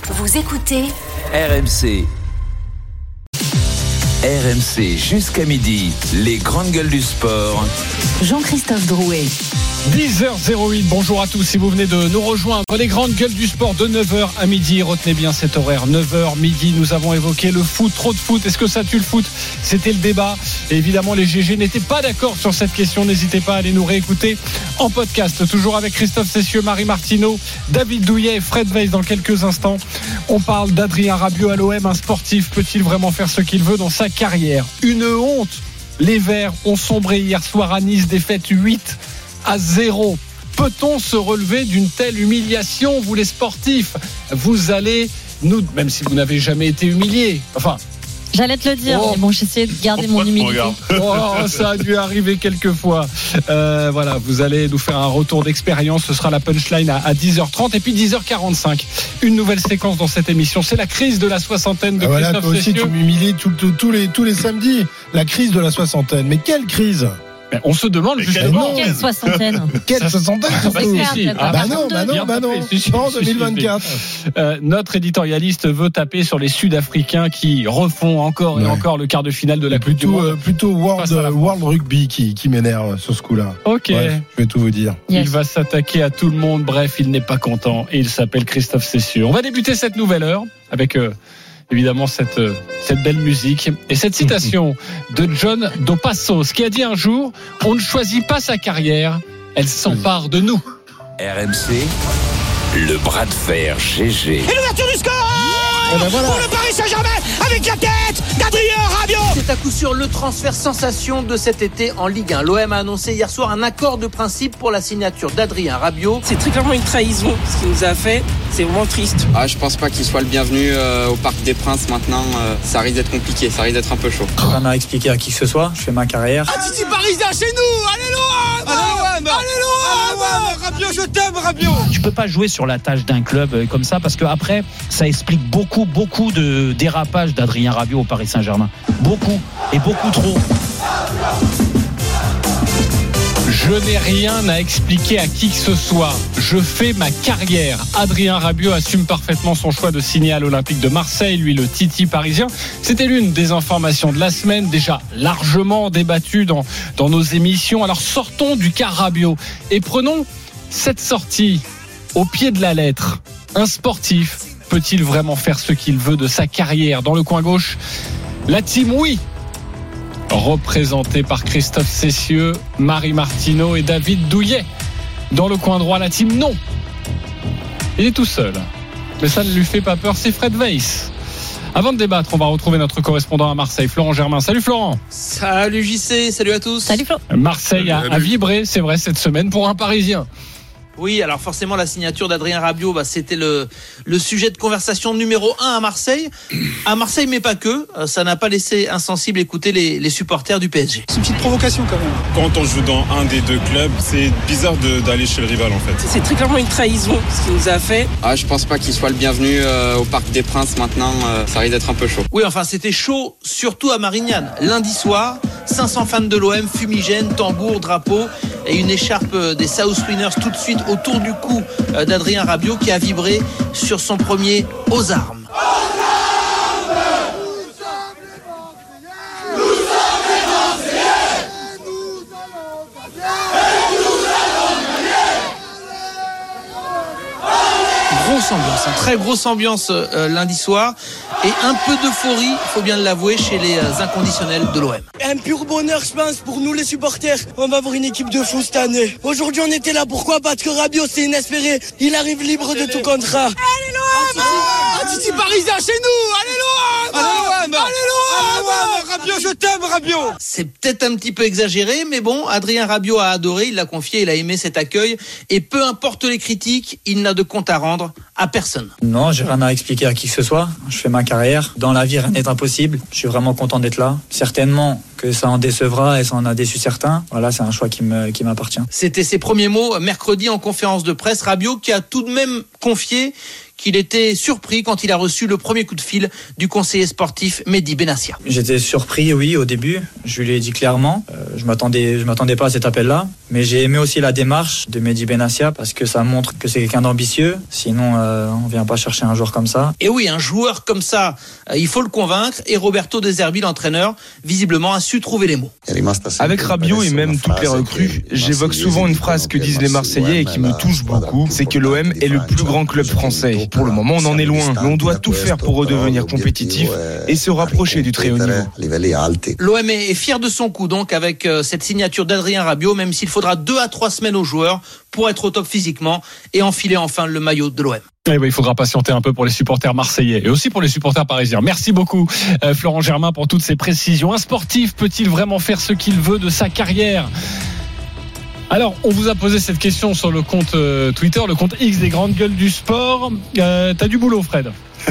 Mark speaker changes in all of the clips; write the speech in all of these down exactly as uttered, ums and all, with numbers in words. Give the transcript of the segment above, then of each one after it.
Speaker 1: Vous écoutez
Speaker 2: R M C. R M C jusqu'à midi, les grandes gueules du sport.
Speaker 1: Jean-Christophe Drouet.
Speaker 3: dix heures zéro huit, bonjour à tous. Si vous venez de nous rejoindre, les grandes gueules du sport de neuf heures à midi. Retenez bien cet horaire, neuf heures midi. Nous avons évoqué le foot, trop de foot. Est-ce que ça tue le foot ? C'était le débat. Et évidemment, les G G n'étaient pas d'accord sur cette question. N'hésitez pas à aller nous réécouter en podcast. Toujours avec Christophe Cessieux, Marie Martineau, David Douillet et Fred Weiss dans quelques instants. On parle d'Adrien Rabiot à l'O M. Un sportif peut-il vraiment faire ce qu'il veut dans sa carrière ? Une honte. Les Verts ont sombré hier soir à Nice, défaite huit à zéro. Peut-on se relever d'une telle humiliation, vous les sportifs ? Vous allez nous, même si vous n'avez jamais été humiliés, enfin.
Speaker 4: J'allais te le dire,
Speaker 3: Oh.
Speaker 4: mais bon, j'essayais de garder mon humilité.
Speaker 3: Oh, ça a dû arriver quelques fois. Euh, voilà, vous allez nous faire un retour d'expérience. Ce sera la punchline à, à dix heures trente et puis dix heures quarante-cinq. Une nouvelle séquence dans cette émission. C'est la crise de la soixantaine de
Speaker 5: ah voilà,
Speaker 3: Christophe
Speaker 5: toi aussi,
Speaker 3: Cessieux.
Speaker 5: tu m'humilies tout, tout, tous, les, tous les samedis. La crise de la soixantaine. Mais quelle crise ?
Speaker 3: Mais on se demande justement.
Speaker 4: Quelle soixantaine.
Speaker 5: Quelle soixantaine
Speaker 3: Ah, bah,
Speaker 5: surtout.
Speaker 3: si, si.
Speaker 5: Ah, bah non, bah non, bah non.
Speaker 3: Si, si,
Speaker 5: Pas en
Speaker 3: si,
Speaker 5: deux mille vingt-quatre.
Speaker 3: si, si. Euh, notre éditorialiste veut taper sur les Sud-Africains qui refont encore et
Speaker 5: Ouais.
Speaker 3: encore le quart de finale de la Coupe du
Speaker 5: Plutôt,
Speaker 3: Monde.
Speaker 5: euh, plutôt World,
Speaker 3: Face à la France.
Speaker 5: World Rugby qui, qui m'énerve sur ce coup-là.
Speaker 3: Ok.
Speaker 5: Ouais, je vais tout vous dire.
Speaker 3: Il
Speaker 4: Yes.
Speaker 3: va s'attaquer à tout le monde. Bref, il n'est pas content et il s'appelle Christophe Cessieux. On va débuter cette nouvelle heure avec euh, évidemment cette, euh, cette belle musique et cette citation de John Dos Passos qui a dit un jour « On ne choisit pas sa carrière, elle s'empare de nous ».
Speaker 2: R M C, le bras de fer G G.
Speaker 6: Et l'ouverture du score
Speaker 5: Eh ben voilà.
Speaker 6: pour le Paris Saint-Germain avec la tête d'Adrien Rabiot.
Speaker 7: C'est à coup sûr le transfert sensation de cet été en Ligue un. L'O M a annoncé hier soir un accord de principe pour la signature d'Adrien Rabiot.
Speaker 8: C'est très clairement une trahison ce qu'il nous a fait, c'est vraiment triste.
Speaker 9: Ah, je pense pas qu'il soit le bienvenu euh, au Parc des Princes maintenant, euh, ça risque d'être compliqué, ça risque d'être un peu chaud.
Speaker 10: Rien à expliquer à qui que ce soit, je fais ma carrière.
Speaker 6: Un Titi parisien chez nous. Allez l'O M. Allez l'O M. Allez l'O M. Rabiot, je t'aime Rabiot.
Speaker 10: Tu peux pas jouer sur la tâche d'un club euh, comme ça parce que après ça explique beaucoup beaucoup de dérapages d'Adrien Rabiot au Paris Saint-Germain. Beaucoup et beaucoup trop.
Speaker 3: Je n'ai rien à expliquer à qui que ce soit. Je fais ma carrière. Adrien Rabiot assume parfaitement son choix de signer à l'Olympique de Marseille, lui le Titi parisien. C'était l'une des informations de la semaine, déjà largement débattue dans, dans nos émissions. Alors sortons du cas Rabiot et prenons cette sortie au pied de la lettre. Un sportif peut-il vraiment faire ce qu'il veut de sa carrière ? Dans le coin gauche, la team oui, représentée par Christophe Cessieux, Marie Martineau et David Douillet. Dans le coin droit, la team non. Il est tout seul. Mais ça ne lui fait pas peur, c'est Fred Weiss. Avant de débattre, on va retrouver notre correspondant à Marseille, Florent Germain. Salut Florent.
Speaker 7: Salut J C, salut à tous.
Speaker 4: Salut Flo.
Speaker 3: Marseille a, a vibré, c'est vrai, cette semaine pour un Parisien.
Speaker 7: Oui, alors forcément la signature d'Adrien Rabiot, bah, c'était le, le sujet de conversation numéro un à Marseille. À Marseille, mais pas que. Ça n'a pas laissé insensible écouter les, les supporters du P S G.
Speaker 6: C'est une petite provocation quand même.
Speaker 11: Quand on joue dans un des deux clubs, c'est bizarre de, d'aller chez le rival en fait.
Speaker 8: C'est très clairement une trahison ce qu'il nous a fait.
Speaker 9: Ah, je pense pas qu'il soit le bienvenu euh, au Parc des Princes maintenant, euh, ça risque d'être un peu chaud.
Speaker 7: Oui, enfin c'était chaud, surtout à Marignane. Lundi soir, cinq cents fans de l'O M, fumigène, tambour, drapeau et une écharpe des South Winners tout de suite autour du cou d'Adrien Rabiot qui a vibré sur son premier aux armes. Grosse ambiance, hein, très grosse ambiance euh, lundi soir et un peu d'euphorie, il faut bien l'avouer, chez les euh, inconditionnels de l'O M.
Speaker 8: Un pur bonheur je pense pour nous les supporters. On va avoir une équipe de fou cette année. Aujourd'hui on était là, pourquoi ? Parce que Rabiot c'est inespéré. Il arrive libre de tout contrat.
Speaker 6: Allez l'O M. Un Titi parisien chez nous. Allez l'O M. Allez l'O M. Allez l'O M. Rabiot, je t'aime Rabiot.
Speaker 7: C'est peut-être un petit peu exagéré, mais bon, Adrien Rabiot a adoré, il l'a confié, il a aimé cet accueil et peu importe les critiques, il n'a de compte à rendre à personne.
Speaker 10: Non, j'ai rien à expliquer à qui que ce soit, je fais ma carrière. Dans la vie rien n'est impossible, je suis vraiment content d'être là. Certainement que ça en décevra et ça en a déçu certains. Voilà, c'est un choix qui me, qui m'appartient.
Speaker 7: C'était ses premiers mots mercredi en conférence de presse. Rabiot qui a tout de même confié qu'il était surpris quand il a reçu le premier coup de fil du conseiller sportif Mehdi Benassia.
Speaker 10: J'étais surpris, oui, au début. Je lui ai dit clairement. Euh, je m'attendais, je m'attendais pas à cet appel-là. Mais j'ai aimé aussi la démarche de Mehdi Benassia parce que ça montre que c'est quelqu'un d'ambitieux. Sinon, euh, on vient pas chercher un joueur comme ça.
Speaker 7: Et oui, un joueur comme ça, euh, il faut le convaincre. Et Roberto De Zerbi, l'entraîneur, visiblement a su trouver les mots.
Speaker 12: Avec Rabiot et même toutes les recrues, j'évoque souvent une phrase que disent les Marseillais et qui me touche beaucoup, c'est que l'O M est le plus grand club français. Pour le moment, on en est loin, mais on doit tout faire pour redevenir compétitif et se rapprocher du très haut niveau.
Speaker 7: L'O M est fier de son coup donc avec euh, cette signature d'Adrien Rabiot, même s'il faudra deux à trois semaines aux joueurs pour être au top physiquement et enfiler enfin le maillot de l'O M.
Speaker 3: Eh ben, il faudra patienter un peu pour les supporters marseillais et aussi pour les supporters parisiens. Merci beaucoup euh, Florent Germain pour toutes ces précisions. Un sportif peut-il vraiment faire ce qu'il veut de sa carrière ? Alors, on vous a posé cette question sur le compte euh, Twitter, le compte X des grandes gueules du sport. Euh, t'as du boulot, Fred ?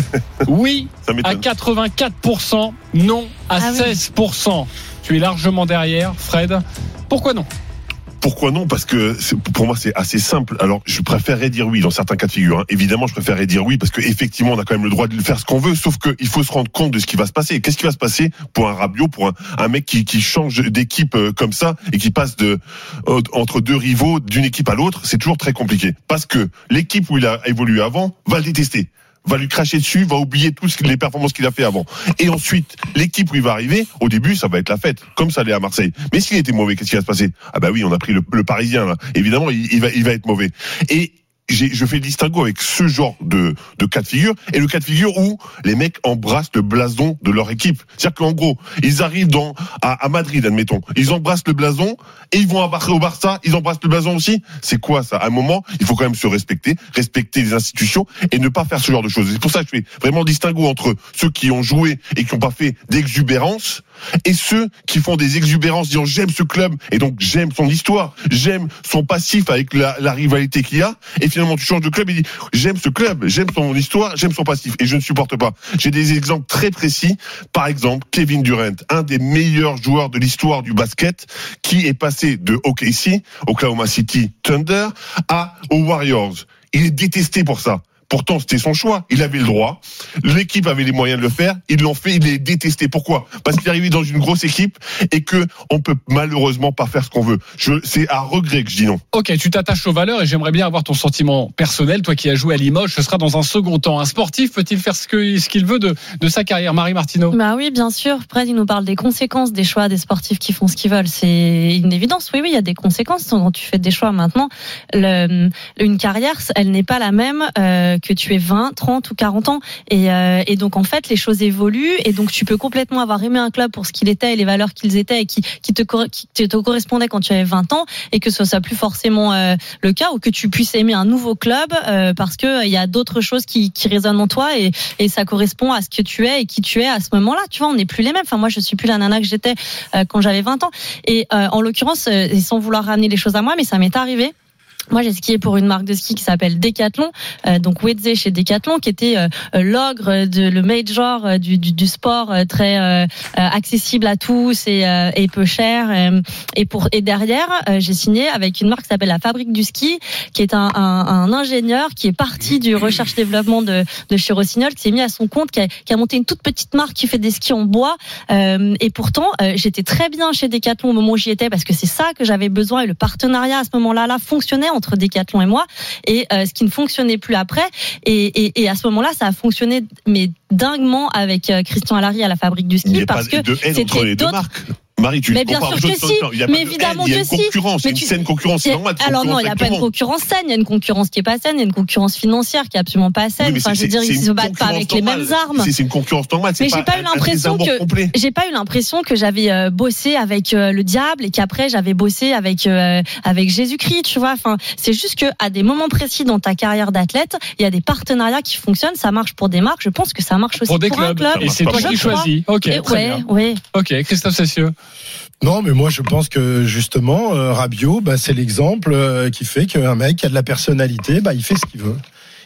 Speaker 3: Oui à quatre-vingt-quatre pour cent, non à ah seize pour cent. Oui. Tu es largement derrière, Fred. Pourquoi non ?
Speaker 13: Pourquoi non ? Parce que c'est, pour moi c'est assez simple. Alors je préférerais dire oui dans certains cas de figure. Hein. Évidemment je préférerais dire oui parce que effectivement on a quand même le droit de faire ce qu'on veut. Sauf qu'il faut se rendre compte de ce qui va se passer. Qu'est-ce qui va se passer pour un Rabiot, pour un, un mec qui, qui change d'équipe euh, comme ça et qui passe de euh, entre deux rivaux d'une équipe à l'autre ? C'est toujours très compliqué parce que l'équipe où il a évolué avant va le détester, va lui cracher dessus, va oublier toutes les performances qu'il a fait avant. Et ensuite, l'équipe où il va arriver, au début, ça va être la fête, comme ça l'est à Marseille. Mais s'il était mauvais, qu'est-ce qui va se passer ? Ah bah oui, on a pris le, le Parisien, là. Évidemment, il, il va, il va être mauvais. Et J'ai, je fais le distinguo avec ce genre de, de cas de figure et le cas de figure où les mecs embrassent le blason de leur équipe. C'est-à-dire qu'en gros, ils arrivent dans, à, à Madrid, admettons. Ils embrassent le blason et ils vont à Bar- au Barça, ils embrassent le blason aussi. C'est quoi ça ? À un moment, il faut quand même se respecter, respecter les institutions et ne pas faire ce genre de choses. C'est pour ça que je fais vraiment le distinguo entre ceux qui ont joué et qui n'ont pas fait d'exubérance et ceux qui font des exubérances disant j'aime ce club et donc j'aime son histoire, j'aime son passif avec la, la rivalité qu'il y a et finalement tu changes de club et dis j'aime ce club, j'aime son histoire, j'aime son passif et je ne supporte pas. J'ai des exemples très précis. Par exemple, Kevin Durant, un des meilleurs joueurs de l'histoire du basket qui est passé de O K C, Oklahoma City Thunder, à aux Warriors. Il est détesté pour ça. Pourtant, c'était son choix. Il avait le droit. L'équipe avait les moyens de le faire. Ils l'ont fait. Il est détesté. Pourquoi ? Parce qu'il est arrivé dans une grosse équipe et que on peut malheureusement pas faire ce qu'on veut. Je, c'est à regret que je dis non.
Speaker 3: Ok, tu t'attaches aux valeurs et j'aimerais bien avoir ton sentiment personnel. Toi qui as joué à Limoges, ce sera dans un second temps. Un sportif peut-il faire ce, que, ce qu'il veut de, de sa carrière ? Marie Martineau ?
Speaker 4: Bah oui, bien sûr. Fred, il nous parle des conséquences des choix des sportifs qui font ce qu'ils veulent. C'est une évidence. Oui, oui, il y a des conséquences quand tu fais des choix. Maintenant, le, une carrière, elle n'est pas la même euh, que tu aies vingt, trente ou quarante ans. Et, euh, et donc, en fait, les choses évoluent. Et donc, tu peux complètement avoir aimé un club pour ce qu'il était et les valeurs qu'ils étaient et qui, qui, te, qui te correspondaient quand tu avais vingt ans et que ce soit plus forcément euh, le cas ou que tu puisses aimer un nouveau club euh, parce que il euh, y a d'autres choses qui, qui résonnent en toi et, et ça correspond à ce que tu es et qui tu es à ce moment-là. Tu vois, on n'est plus les mêmes. Enfin, moi, je suis plus la nana que j'étais euh, quand j'avais vingt ans. Et euh, en l'occurrence, euh, sans vouloir ramener les choses à moi, mais ça m'est arrivé. Moi, j'ai skié pour une marque de ski qui s'appelle Decathlon, euh, donc Wedze chez Decathlon, qui était euh, l'ogre, de, le major euh, du, du, du sport, euh, très euh, accessible à tous et, euh, et peu cher. Euh, et pour et derrière, euh, j'ai signé avec une marque qui s'appelle la Fabrique du ski, qui est un, un, un ingénieur qui est parti du recherche-développement de, de chez Rossignol, qui s'est mis à son compte, qui a, qui a monté une toute petite marque qui fait des skis en bois. Euh, et pourtant, euh, j'étais très bien chez Decathlon au moment où j'y étais parce que c'est ça que j'avais besoin et le partenariat à ce moment-là là fonctionnait entre Decathlon et moi, et euh, ce qui ne fonctionnait plus après. Et, et, et à ce moment-là, ça a fonctionné, mais dinguement avec euh, Christian Allary à la Fabrique du ski, parce que c'était d'autres.
Speaker 13: Marie, tu
Speaker 4: mais bien sûr que si, mais évidemment que si.
Speaker 13: Il y a une concurrence, une saine concurrence, c'est normal.
Speaker 4: Alors non, il n'y a pas une concurrence saine, il y a une concurrence qui est pas saine, il y a une concurrence financière qui est absolument pas saine. Enfin, je veux dire, ils se battent pas avec les mêmes armes.
Speaker 13: C'est une concurrence normale.
Speaker 4: Mais j'ai pas eu l'impression que j'ai pas eu l'impression que j'avais bossé avec le diable et qu'après j'avais bossé avec avec Jésus-Christ, tu vois. Enfin, c'est juste que à des moments précis dans ta carrière d'athlète, il y a des partenariats qui fonctionnent. Ça marche pour des marques. Je pense que ça marche aussi pour un club.
Speaker 3: Et c'est toi qui choisis. Ok, très bien.
Speaker 4: Ouais.
Speaker 3: Ok, Christophe Cessieux.
Speaker 5: Non, mais moi je pense que justement euh, Rabiot, bah, c'est l'exemple euh, qui fait qu'un mec qui a de la personnalité, bah, il fait ce qu'il veut.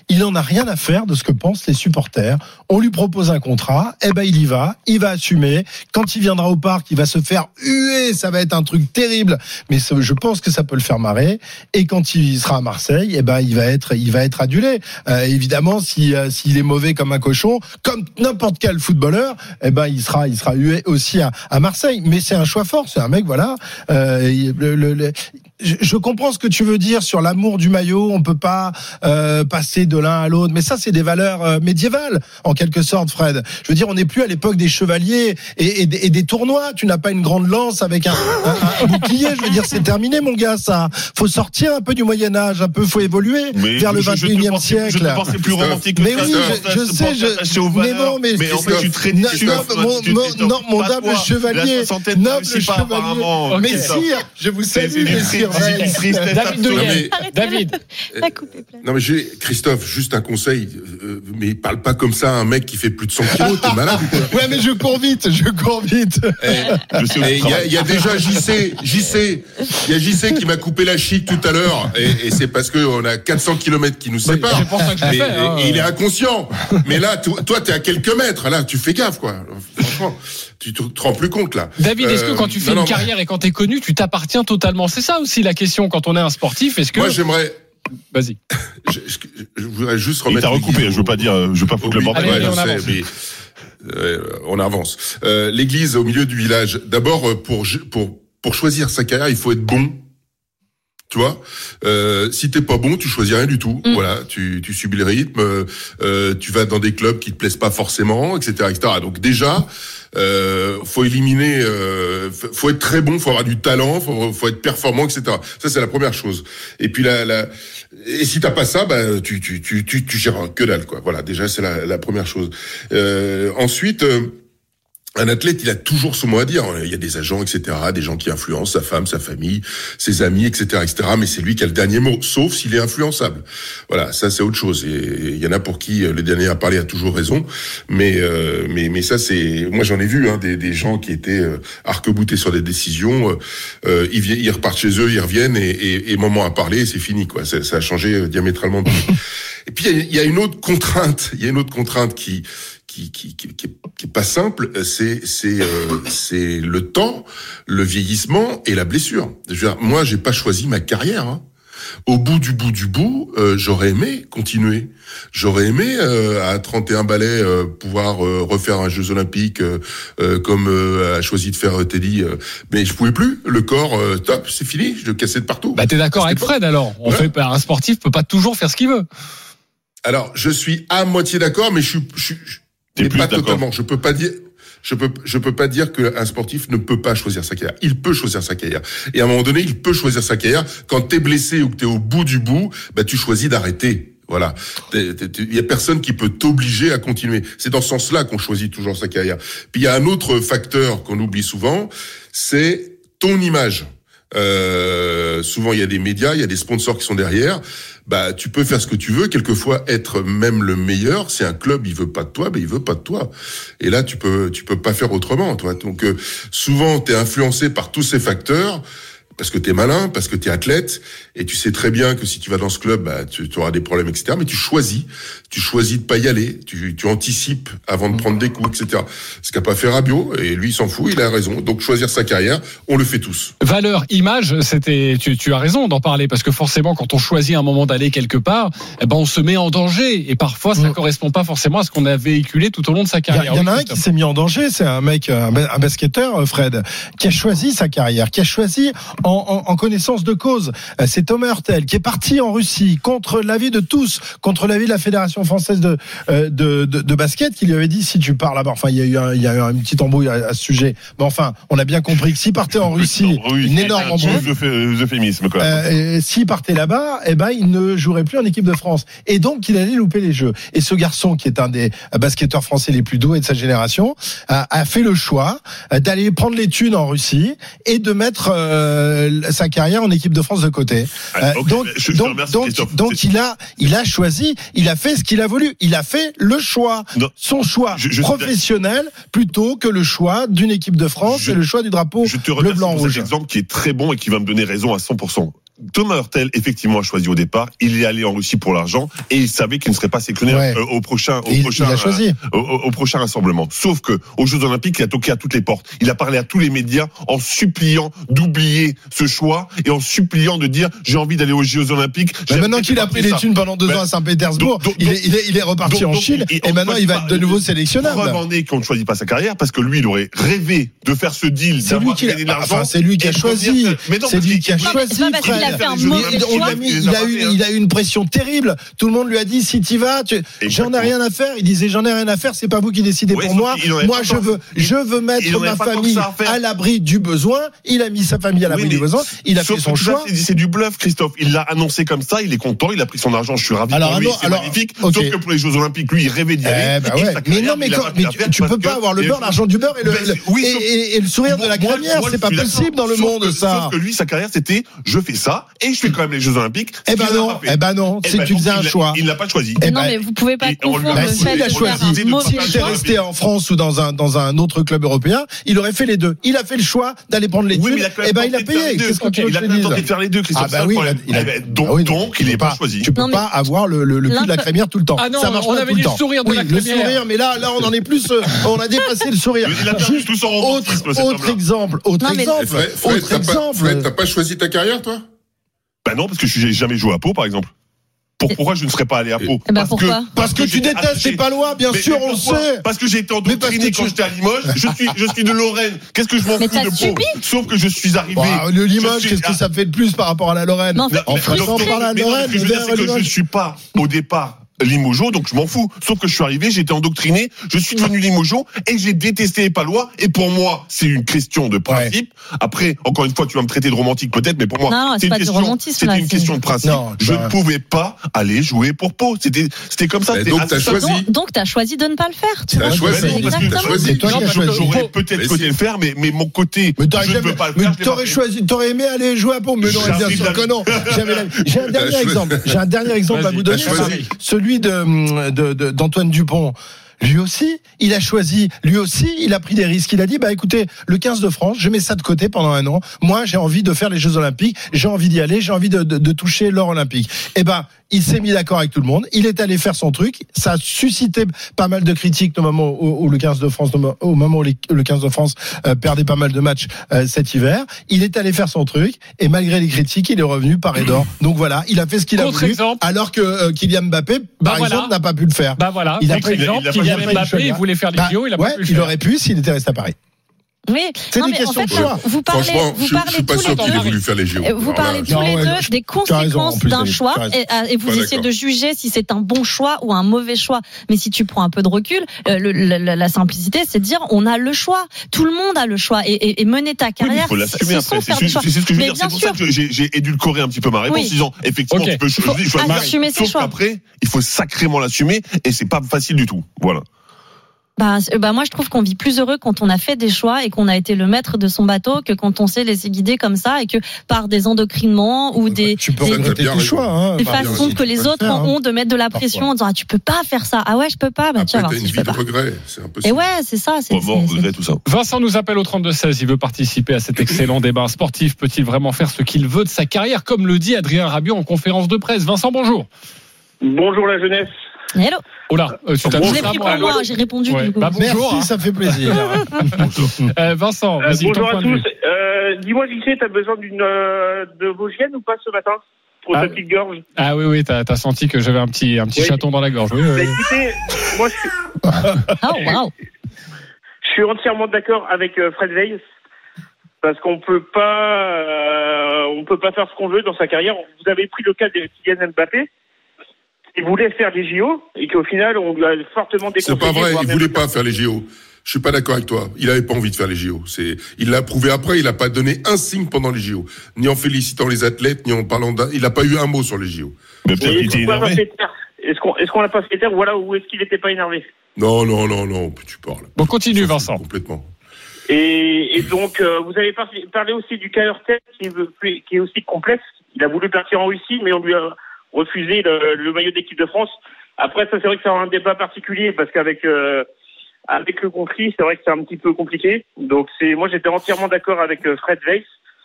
Speaker 5: il en a rien à faire de ce que pensent les supporters. On lui propose un contrat, eh ben il y va, il va assumer. Quand il viendra au parc, il va se faire huer, ça va être un truc terrible, mais je pense que ça peut le faire marrer. Et quand il sera à Marseille, eh ben il va être, il va être adulé. Euh, évidemment, si euh, s'il est mauvais comme un cochon, comme n'importe quel footballeur, eh ben il sera, il sera hué aussi à, à Marseille. Mais c'est un choix fort, c'est un mec, voilà. Euh, le, le, le, je, je comprends ce que tu veux dire sur l'amour du maillot. On peut pas euh, passer de l'un à l'autre, mais ça, c'est des valeurs euh, médiévales en quelque sorte, Fred. Je veux dire, on n'est plus à l'époque des chevaliers et, et, des, et des tournois. Tu n'as pas une grande lance avec un, un, un bouclier. Je veux dire, c'est terminé, mon gars. Ça, faut sortir un peu du Moyen Âge, un peu, faut évoluer
Speaker 13: mais
Speaker 5: vers
Speaker 13: je,
Speaker 5: le vingt et unième siècle.
Speaker 13: Je te pensais plus romantique que
Speaker 5: mais
Speaker 13: ça.
Speaker 5: oui, je, je sais, je, mais non, mais,
Speaker 13: mais en fait, tu traites
Speaker 5: non, mon noble chevalier, noble chevalier. Mais sire, je vous salue, messire.
Speaker 3: David Douillet. David.
Speaker 14: Non mais j'ai Christophe, juste un conseil, euh, mais parle pas comme ça à un mec qui fait plus de cent kilos, t'es malade ou quoi?
Speaker 5: Ouais, mais je cours vite, je cours vite.
Speaker 14: Il y a, y a déjà J C, J C, il y a J C qui m'a coupé la chic tout à l'heure, et, et c'est parce que on a quatre cents kilomètres qui nous séparent.
Speaker 3: Mais,
Speaker 14: et, hein. et il est inconscient. Mais là, toi, t'es à quelques mètres, là, tu fais gaffe, quoi. Franchement, tu te, te rends plus compte, là.
Speaker 3: David, est-ce que quand tu fais
Speaker 14: non,
Speaker 3: une non, carrière et quand t'es connu, tu t'appartiens totalement? C'est ça aussi la question quand on est un sportif. Est-ce que
Speaker 14: moi j'aimerais.
Speaker 3: Vas-y.
Speaker 14: Je, je, je voudrais juste remettre.
Speaker 13: Il t'a recoupé. Je veux pas dire. Je veux pas foutre le bordel.
Speaker 3: Allez,
Speaker 14: ouais,
Speaker 3: on
Speaker 14: je
Speaker 3: avance.
Speaker 14: sais, mais, euh, on avance. Euh, l'église au milieu du village. D'abord, pour pour pour choisir sa carrière, il faut être bon. Tu vois, euh, si t'es pas bon, tu choisis rien du tout. Mmh. Voilà, tu, tu subis le rythme, euh, tu vas dans des clubs qui te plaisent pas forcément, et cetera, et cetera. Donc déjà, euh, faut éliminer, euh, faut être très bon, faut avoir du talent, faut, faut être performant, et cetera. Ça c'est la première chose. Et puis la, la et si t'as pas ça, bah tu tu tu tu, tu gères que dalle, quoi. Voilà, déjà c'est la, la première chose. Euh, ensuite. Euh, Un athlète, il a toujours son mot à dire. Il y a des agents, et cetera, des gens qui influencent sa femme, sa famille, ses amis, et cetera, et cetera. Mais c'est lui qui a le dernier mot, sauf s'il est influençable. Voilà, ça c'est autre chose. Et il y en a pour qui le dernier à parler a toujours raison. Mais euh, mais mais ça c'est, moi j'en ai vu hein, des des gens qui étaient euh, arc-boutés sur des décisions. Euh, ils viennent, ils repartent chez eux, ils reviennent et et, et moment à parler, c'est fini quoi. Ça, ça a changé diamétralement de tout. Et puis il y a une autre contrainte. Il y a une autre contrainte qui Qui, qui, qui, qui, est, qui est pas simple, c'est c'est euh, c'est le temps, le vieillissement et la blessure. Je veux dire, moi, j'ai pas choisi ma carrière. Hein. Au bout du bout du bout, euh, j'aurais aimé continuer. J'aurais aimé euh, à trente et un balais euh, pouvoir euh, refaire un Jeux Olympiques euh, euh, comme euh, a choisi de faire Teddy, euh, mais je pouvais plus. Le corps, euh, top, c'est fini. Je le cassais de partout.
Speaker 3: Bah t'es d'accord avec Fred alors? On ouais. fait un sportif peut pas toujours faire ce qu'il veut.
Speaker 14: Alors je suis à moitié d'accord, mais je suis je suis Mais pas d'accord. Totalement. Je peux pas dire, je peux, je peux pas dire qu'un sportif ne peut pas choisir sa carrière. Il peut choisir sa carrière. Et à un moment donné, il peut choisir sa carrière. Quand t'es blessé ou que t'es au bout du bout, bah, tu choisis d'arrêter. Voilà. Il y a personne qui peut t'obliger à continuer. C'est dans ce sens-là qu'on choisit toujours sa carrière. Puis il y a un autre facteur qu'on oublie souvent, c'est ton image. Euh, souvent il y a des médias, il y a des sponsors qui sont derrière. Bah, tu peux faire ce que tu veux. Quelquefois, être même le meilleur. Si un club il veut pas de toi, ben il veut pas de toi. Et là, tu peux, tu peux pas faire autrement, toi. Donc, euh, souvent, t'es influencé par tous ces facteurs. Parce que t'es malin, parce que t'es athlète, et tu sais très bien que si tu vas dans ce club, bah, tu, tu auras des problèmes, et cetera. Mais tu choisis, tu choisis de pas y aller, tu, tu anticipes avant de prendre des coups, et cetera. Ce qu'a pas fait Rabiot, et lui il s'en fout, il a raison. Donc choisir sa carrière, on le fait tous.
Speaker 3: Valeur, image, c'était, tu, tu as raison d'en parler, parce que forcément quand on choisit un moment d'aller quelque part, eh ben on se met en danger, et parfois ça mmh. correspond pas forcément à ce qu'on a véhiculé tout au long de sa carrière.
Speaker 5: Il y, y en a un qui s'est mis en danger, c'est un mec, un, un basketteur, Fred, qui a choisi sa carrière, qui a choisi En, en, en connaissance de cause. C'est Thomas Hurtel qui est parti en Russie contre l'avis de tous, contre l'avis de la Fédération française de, de, de, de basket, qui lui avait dit si tu pars là-bas, enfin il y a eu un, il y a eu une petite embrouille à, à ce sujet, mais enfin on a bien compris que s'il partait en Russie, une énorme embrouille,
Speaker 13: euphémisme quoi.
Speaker 5: Euh, s'il partait là-bas, eh ben il ne jouerait plus en équipe de France, et donc il allait louper les Jeux. Et ce garçon qui est un des basketteurs français les plus doués de sa génération a, a fait le choix d'aller prendre les thunes en Russie et de mettre euh, sa carrière en équipe de France de côté.
Speaker 13: Ah, okay. donc, je, je
Speaker 5: donc, donc, donc il a, il a choisi, il a fait ce qu'il a voulu. Il a fait le choix, non. son choix je, je professionnel plutôt que le choix d'une équipe de France je, et le choix du drapeau bleu, blanc, rouge.
Speaker 13: C'est un exemple qui est très bon et qui va me donner raison à cent pour cent. Thomas Hurtel, effectivement, a choisi au départ. Il est allé en Russie pour l'argent et il savait qu'il ne serait pas sélectionné ouais. euh, au prochain, au
Speaker 5: il,
Speaker 13: prochain,
Speaker 5: il a choisi.
Speaker 13: Euh, au, au prochain rassemblement. Sauf que aux Jeux Olympiques, il a toqué à toutes les portes. Il a parlé à tous les médias en suppliant d'oublier ce choix et en suppliant de dire j'ai envie d'aller aux Jeux Olympiques.
Speaker 5: Mais maintenant qu'il a pris les thunes pendant deux ben, ans à Saint-Pétersbourg, donc, il, est, il, est, il est reparti donc, en Chine et, et maintenant il va être de nouveau sélectionnable.
Speaker 13: Preuve en est qu'on ne choisit pas sa carrière parce que lui, il aurait rêvé de faire ce deal.
Speaker 5: C'est lui qui a, enfin, c'est lui qui a choisi. C'est lui qui a choisi. Il a eu, il a eu une pression terrible. Tout le monde lui a dit si t'y vas, tu... j'en ai rien à faire. Il disait j'en ai rien à faire. C'est pas vous qui décidez ouais, pour moi. Moi, je veux, je veux mettre ma famille à l'abri du besoin. Il a mis sa famille à l'abri oui, du besoin. Il a fait son choix.
Speaker 13: Ça, c'est du bluff, Christophe. Il l'a annoncé comme ça. Il est content. Il a pris son argent. Je suis ravi
Speaker 5: alors,
Speaker 13: pour lui.
Speaker 5: Non,
Speaker 13: c'est
Speaker 5: alors,
Speaker 13: magnifique.
Speaker 5: Okay.
Speaker 13: Sauf que pour les Jeux Olympiques, lui, il rêvait d'y aller.
Speaker 5: Eh ben ouais. Mais non, mais, quand, mais tu, tu peux pas avoir le beurre, l'argent du beurre et le, ben, oui, et, et, et le sourire de la crémière. C'est pas possible dans le monde, ça.
Speaker 13: Sauf que lui, sa carrière, c'était je fais ça et je fais quand même les Jeux Olympiques.
Speaker 5: Eh ben non, eh ben non. Si tu faisais un choix.
Speaker 13: Il l'a pas choisi.
Speaker 4: Non, mais vous pouvez pas confondre le fait
Speaker 5: de choisir. S'il était resté en France ou dans un dans un autre club européen, il aurait fait les deux. Il a fait le choix d'aller prendre les thunes. Eh ben il a payé. Qu'est-ce que tu veux que je te dise ?
Speaker 13: Il a tenté de faire les deux, Christophe.
Speaker 5: Ah bah oui.
Speaker 13: Donc il n'est pas choisi.
Speaker 5: Tu peux pas avoir le le cul de la crémière tout le temps.
Speaker 3: Ah non,
Speaker 5: ça marche
Speaker 3: on
Speaker 5: pas
Speaker 3: avait
Speaker 5: tout le
Speaker 3: dit
Speaker 5: temps.
Speaker 3: le sourire de
Speaker 5: oui,
Speaker 3: la
Speaker 5: le
Speaker 3: crémière.
Speaker 5: sourire, mais là, là, on en est plus, euh, on a dépassé le sourire.
Speaker 13: Il a perdu tout son romantisme,
Speaker 5: autre, autre exemple, autre
Speaker 4: non, mais...
Speaker 5: exemple,
Speaker 14: Fred, Fred,
Speaker 5: autre
Speaker 14: t'as
Speaker 5: exemple.
Speaker 14: Pas, Fred, t'as pas choisi ta carrière, toi ?
Speaker 13: Bah non, parce que je n'ai jamais joué à Pau, par exemple. Pour, pourquoi je ne serais pas allé à Pau?
Speaker 4: Eh ben parce, pourquoi
Speaker 5: que, parce, parce que, que tu détestes les Palois, bien mais, sûr, mais on le sait.
Speaker 13: Parce que j'ai été endoctriné quand tu... j'étais à Limoges. Je suis, je suis de Lorraine. Qu'est-ce que je m'en fous de Pau? Sauf que je suis arrivé.
Speaker 5: Bah, le Limoges, qu'est-ce que ça fait de plus par rapport à la Lorraine?
Speaker 4: Non,
Speaker 5: en France, on parle à la Lorraine.
Speaker 13: Ce que je veux dire, c'est que je ne suis pas, au départ, Limoges, donc je m'en fous. Sauf que je suis arrivé, j'ai été endoctriné, je suis devenu Limoges et j'ai détesté les Palois. Et pour moi, c'est une question de principe. Ouais. Après, encore une fois, tu vas me traiter de romantique peut-être, mais pour moi,
Speaker 4: non,
Speaker 13: c'est,
Speaker 4: c'est
Speaker 13: une, question, c'était
Speaker 4: là,
Speaker 13: une
Speaker 4: c'est...
Speaker 13: question de principe. Non, je bah... ne pouvais pas aller jouer pour Pau. C'était, c'était comme ça.
Speaker 14: C'était donc, t'as choisi.
Speaker 4: Donc, donc, t'as choisi de ne pas le faire. Tu
Speaker 14: t'as choisi.
Speaker 4: Exactement.
Speaker 14: T'as choisi.
Speaker 5: C'est toi qui as choisi.
Speaker 13: J'aurais peut-être côté le faire, mais, mais mon côté,
Speaker 5: mais
Speaker 13: je ne veux pas le faire.
Speaker 5: Mais t'aurais choisi, t'aurais aimé aller jouer à Pau. Mais non, bien sûr que non. J'ai un dernier exemple. J'ai un dernier exemple à vous donner. Celui de De, de, d'Antoine Dupont. Lui aussi, il a choisi, lui aussi, il a pris des risques. Il a dit, bah écoutez, le quinze de France, je mets ça de côté pendant un an. Moi, j'ai envie de faire les Jeux Olympiques, j'ai envie d'y aller, j'ai envie de, de, de toucher l'or olympique. Eh ben, il s'est mis d'accord avec tout le monde. Il est allé faire son truc. Ça a suscité pas mal de critiques au moment où, où le quinze de France, au moment où les, le quinze de France euh, perdait pas mal de matchs euh, cet hiver. Il est allé faire son truc et malgré les critiques, il est revenu paré d'or. Donc voilà, il a fait ce qu'il a voulu.
Speaker 3: Exemple.
Speaker 5: Alors que euh, Kylian Mbappé,
Speaker 3: bah
Speaker 5: par
Speaker 3: voilà.
Speaker 5: exemple, n'a pas pu le faire.
Speaker 3: Bah voilà.
Speaker 5: Il a
Speaker 3: pris exemple. Kylian Mbappé, il voulait faire les J O, il a
Speaker 5: ouais,
Speaker 3: pas pu le
Speaker 5: il
Speaker 3: faire.
Speaker 5: aurait pu s'il était resté à Paris.
Speaker 4: Oui,
Speaker 5: c'est
Speaker 4: non,
Speaker 5: des
Speaker 4: mais
Speaker 5: questions
Speaker 4: en fait,
Speaker 5: de choix.
Speaker 4: Vous parlez,
Speaker 14: Franchement,
Speaker 4: vous
Speaker 14: je,
Speaker 4: parlez
Speaker 14: je suis pas
Speaker 4: tous
Speaker 14: sûr
Speaker 4: les
Speaker 14: qu'il ait
Speaker 4: deux,
Speaker 14: voulu faire les J O.
Speaker 4: vous parlez tous
Speaker 5: non,
Speaker 4: les
Speaker 5: ouais,
Speaker 4: deux
Speaker 5: je,
Speaker 4: des conséquences
Speaker 5: raison,
Speaker 4: d'un choix et, et vous
Speaker 14: pas
Speaker 4: essayez
Speaker 14: d'accord.
Speaker 4: de juger si c'est un bon choix ou un mauvais choix. Mais si tu prends un peu de recul, euh, le, la, la simplicité, c'est de dire on a le choix. Tout le monde a le choix et, et, et mener ta carrière,
Speaker 13: oui, il faut l'assumer
Speaker 4: c'est,
Speaker 13: après.
Speaker 4: faire
Speaker 13: C'est,
Speaker 4: des choix.
Speaker 13: c'est, c'est ce que je veux
Speaker 4: mais
Speaker 13: dire. C'est pour sûr. ça que j'ai, j'ai édulcoré un petit peu ma réponse, oui. disant effectivement okay. tu peux choisir.
Speaker 4: choisir assumer ses
Speaker 13: sauf
Speaker 4: choix.
Speaker 13: Après, il faut sacrément l'assumer et c'est pas facile du tout. Voilà.
Speaker 4: Bah, bah moi je trouve qu'on vit plus heureux quand on a fait des choix et qu'on a été le maître de son bateau que quand on s'est laissé guider comme ça et que par des endocrinements ou des
Speaker 5: tu peux
Speaker 4: des,
Speaker 5: regretter tes choix hein,
Speaker 4: des façons que les autres faire, ont de mettre de la pression Parfois. en disant ah tu peux pas faire ça ah ouais je peux pas bah
Speaker 14: tu vas voir
Speaker 4: si
Speaker 14: une
Speaker 4: je
Speaker 14: vie
Speaker 4: peux
Speaker 14: de
Speaker 4: pas
Speaker 14: regret c'est un peu
Speaker 4: et ouais c'est ça c'est,
Speaker 13: oh, bon,
Speaker 4: c'est,
Speaker 13: regret, tout ça.
Speaker 3: Vincent nous appelle au trente-deux seize, il veut participer à cet excellent débat. Un sportif peut-il vraiment faire ce qu'il veut de sa carrière comme le dit Adrien Rabiot en conférence de presse? Vincent, bonjour.
Speaker 15: Bonjour la jeunesse.
Speaker 4: Hello.
Speaker 3: Oh là, euh, tu
Speaker 4: je l'ai pris pour moi, j'ai répondu
Speaker 3: ouais.
Speaker 4: du coup.
Speaker 3: Bah, bonjour,
Speaker 5: merci,
Speaker 3: hein.
Speaker 5: ça fait plaisir.
Speaker 3: euh, Vincent,
Speaker 15: euh,
Speaker 3: vas-y,
Speaker 15: bonjour à tous.
Speaker 3: de
Speaker 15: Euh, dis-moi, J C, t'as besoin d'une euh, de Vosgienne ou pas ce matin pour ah, ta petite gorge?
Speaker 3: Ah oui, oui, t'as, t'as senti que j'avais un petit, un petit oui. chaton dans la gorge. Oui,
Speaker 15: bah,
Speaker 3: oui.
Speaker 15: Écoutez, moi je suis.
Speaker 4: oh, wow.
Speaker 15: Je suis entièrement d'accord avec euh, Fred Weiss parce qu'on peut pas, euh, on peut pas faire ce qu'on veut dans sa carrière. Vous avez pris le cas de Kylian Mbappé. Il voulait faire les J O et qu'au final on lui a fortement déconseillé.
Speaker 14: C'est pas vrai, il voulait pas faire les J O. Je suis pas d'accord avec toi. Il avait pas envie de faire les J O. C'est, il l'a prouvé après. Il a pas donné un signe pendant les J O, ni en félicitant les athlètes, ni en parlant d'un. Il a pas eu un mot sur les J O.
Speaker 13: Mais peut-être qu'il était énervé.
Speaker 15: Est-ce qu'on, est-ce qu'on l'a pas fait taire, voilà, ou est-ce qu'il était pas énervé?
Speaker 14: Non, non, non, non. Tu parles.
Speaker 3: Bon, continue, Vincent.
Speaker 14: Complètement.
Speaker 15: Et, et donc, euh, vous avez parlé aussi du cas Hurtel qui, qui est aussi complexe. Il a voulu partir en Russie, mais on lui a refusé le, le maillot d'équipe de France. Après, ça, c'est vrai que c'est un débat particulier parce qu'avec euh, avec le conflit, c'est vrai que c'est un petit peu compliqué. Donc, c'est moi, j'étais entièrement d'accord avec euh, Fred Weiss.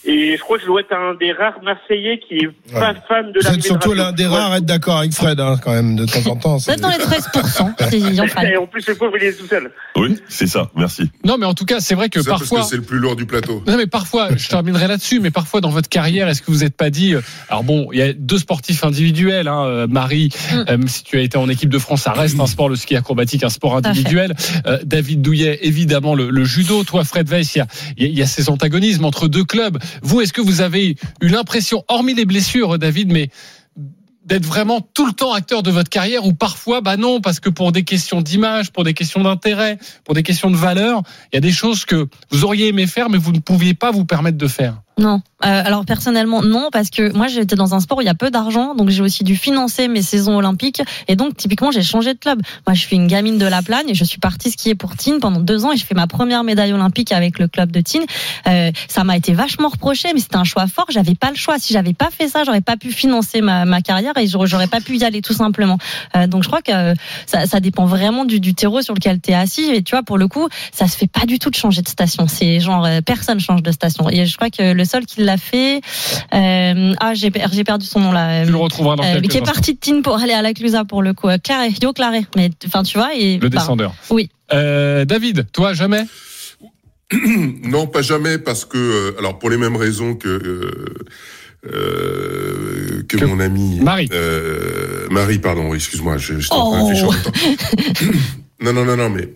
Speaker 15: Et je crois que je dois être un des rares Marseillais qui est pas ouais. fan de
Speaker 5: la. Vous êtes surtout l'un des rares à être d'accord avec Fred, hein, quand même, de temps en temps.
Speaker 4: Vous êtes dans les treize pour cent.
Speaker 15: Et en plus, le pauvre, il est tout seul.
Speaker 13: Oui, c'est ça. Merci.
Speaker 3: Non, mais en tout cas, c'est vrai que
Speaker 14: ça
Speaker 3: parfois.
Speaker 14: Parce que c'est le plus lourd du plateau.
Speaker 3: Non, mais parfois, je terminerai là-dessus, mais parfois dans votre carrière, est-ce que vous n'êtes pas dit, alors bon, il y a deux sportifs individuels, hein, Marie, mm. euh, si tu as été en équipe de France, ça reste un sport, le ski acrobatique, un sport individuel. Euh, David Douillet, évidemment, le, le judo. Toi, Fred Weiss, il y a, il y a ces antagonismes entre deux clubs. Vous, est-ce que vous avez eu l'impression, hormis les blessures, David, mais d'être vraiment tout le temps acteur de votre carrière, ou parfois, bah non, parce que pour des questions d'image, pour des questions d'intérêt, pour des questions de valeur, il y a des choses que vous auriez aimé faire, mais vous ne pouviez pas vous permettre de faire?
Speaker 4: Non. Euh, alors personnellement non, parce que moi j'étais dans un sport où il y a peu d'argent, donc j'ai aussi dû financer mes saisons olympiques, et donc typiquement j'ai changé de club. Moi je suis une gamine de La Plagne et je suis partie skier pour Tignes pendant deux ans et je fais ma première médaille olympique avec le club de Tignes. Euh, ça m'a été vachement reproché, mais c'était un choix fort. J'avais pas le choix. Si j'avais pas fait ça, j'aurais pas pu financer ma, ma carrière et j'aurais pas pu y aller tout simplement. Euh, donc je crois que euh, ça, ça dépend vraiment du, du terreau sur lequel t'es assis. Et tu vois, pour le coup, ça se fait pas du tout de changer de station. C'est genre euh, personne change de station. Et je crois que le seul qui l'a fait, euh, ah j'ai, j'ai perdu son nom là.
Speaker 3: Tu le retrouveras dans
Speaker 4: euh,
Speaker 3: quelques
Speaker 4: qui est
Speaker 3: instants.
Speaker 4: Parti de Tignes pour aller à la Clusa pour le coup. Claré, Yo Claré. Mais enfin tu vois et
Speaker 3: le descendeur.
Speaker 4: Bah, oui.
Speaker 3: Euh, David, toi jamais?
Speaker 14: Non, pas jamais, parce que alors pour les mêmes raisons que euh, euh, que, que mon ami
Speaker 3: Marie.
Speaker 14: Euh, Marie, pardon, excuse-moi, je, je t'en oh. réfléchir en même temps. non, non, non, non, mais.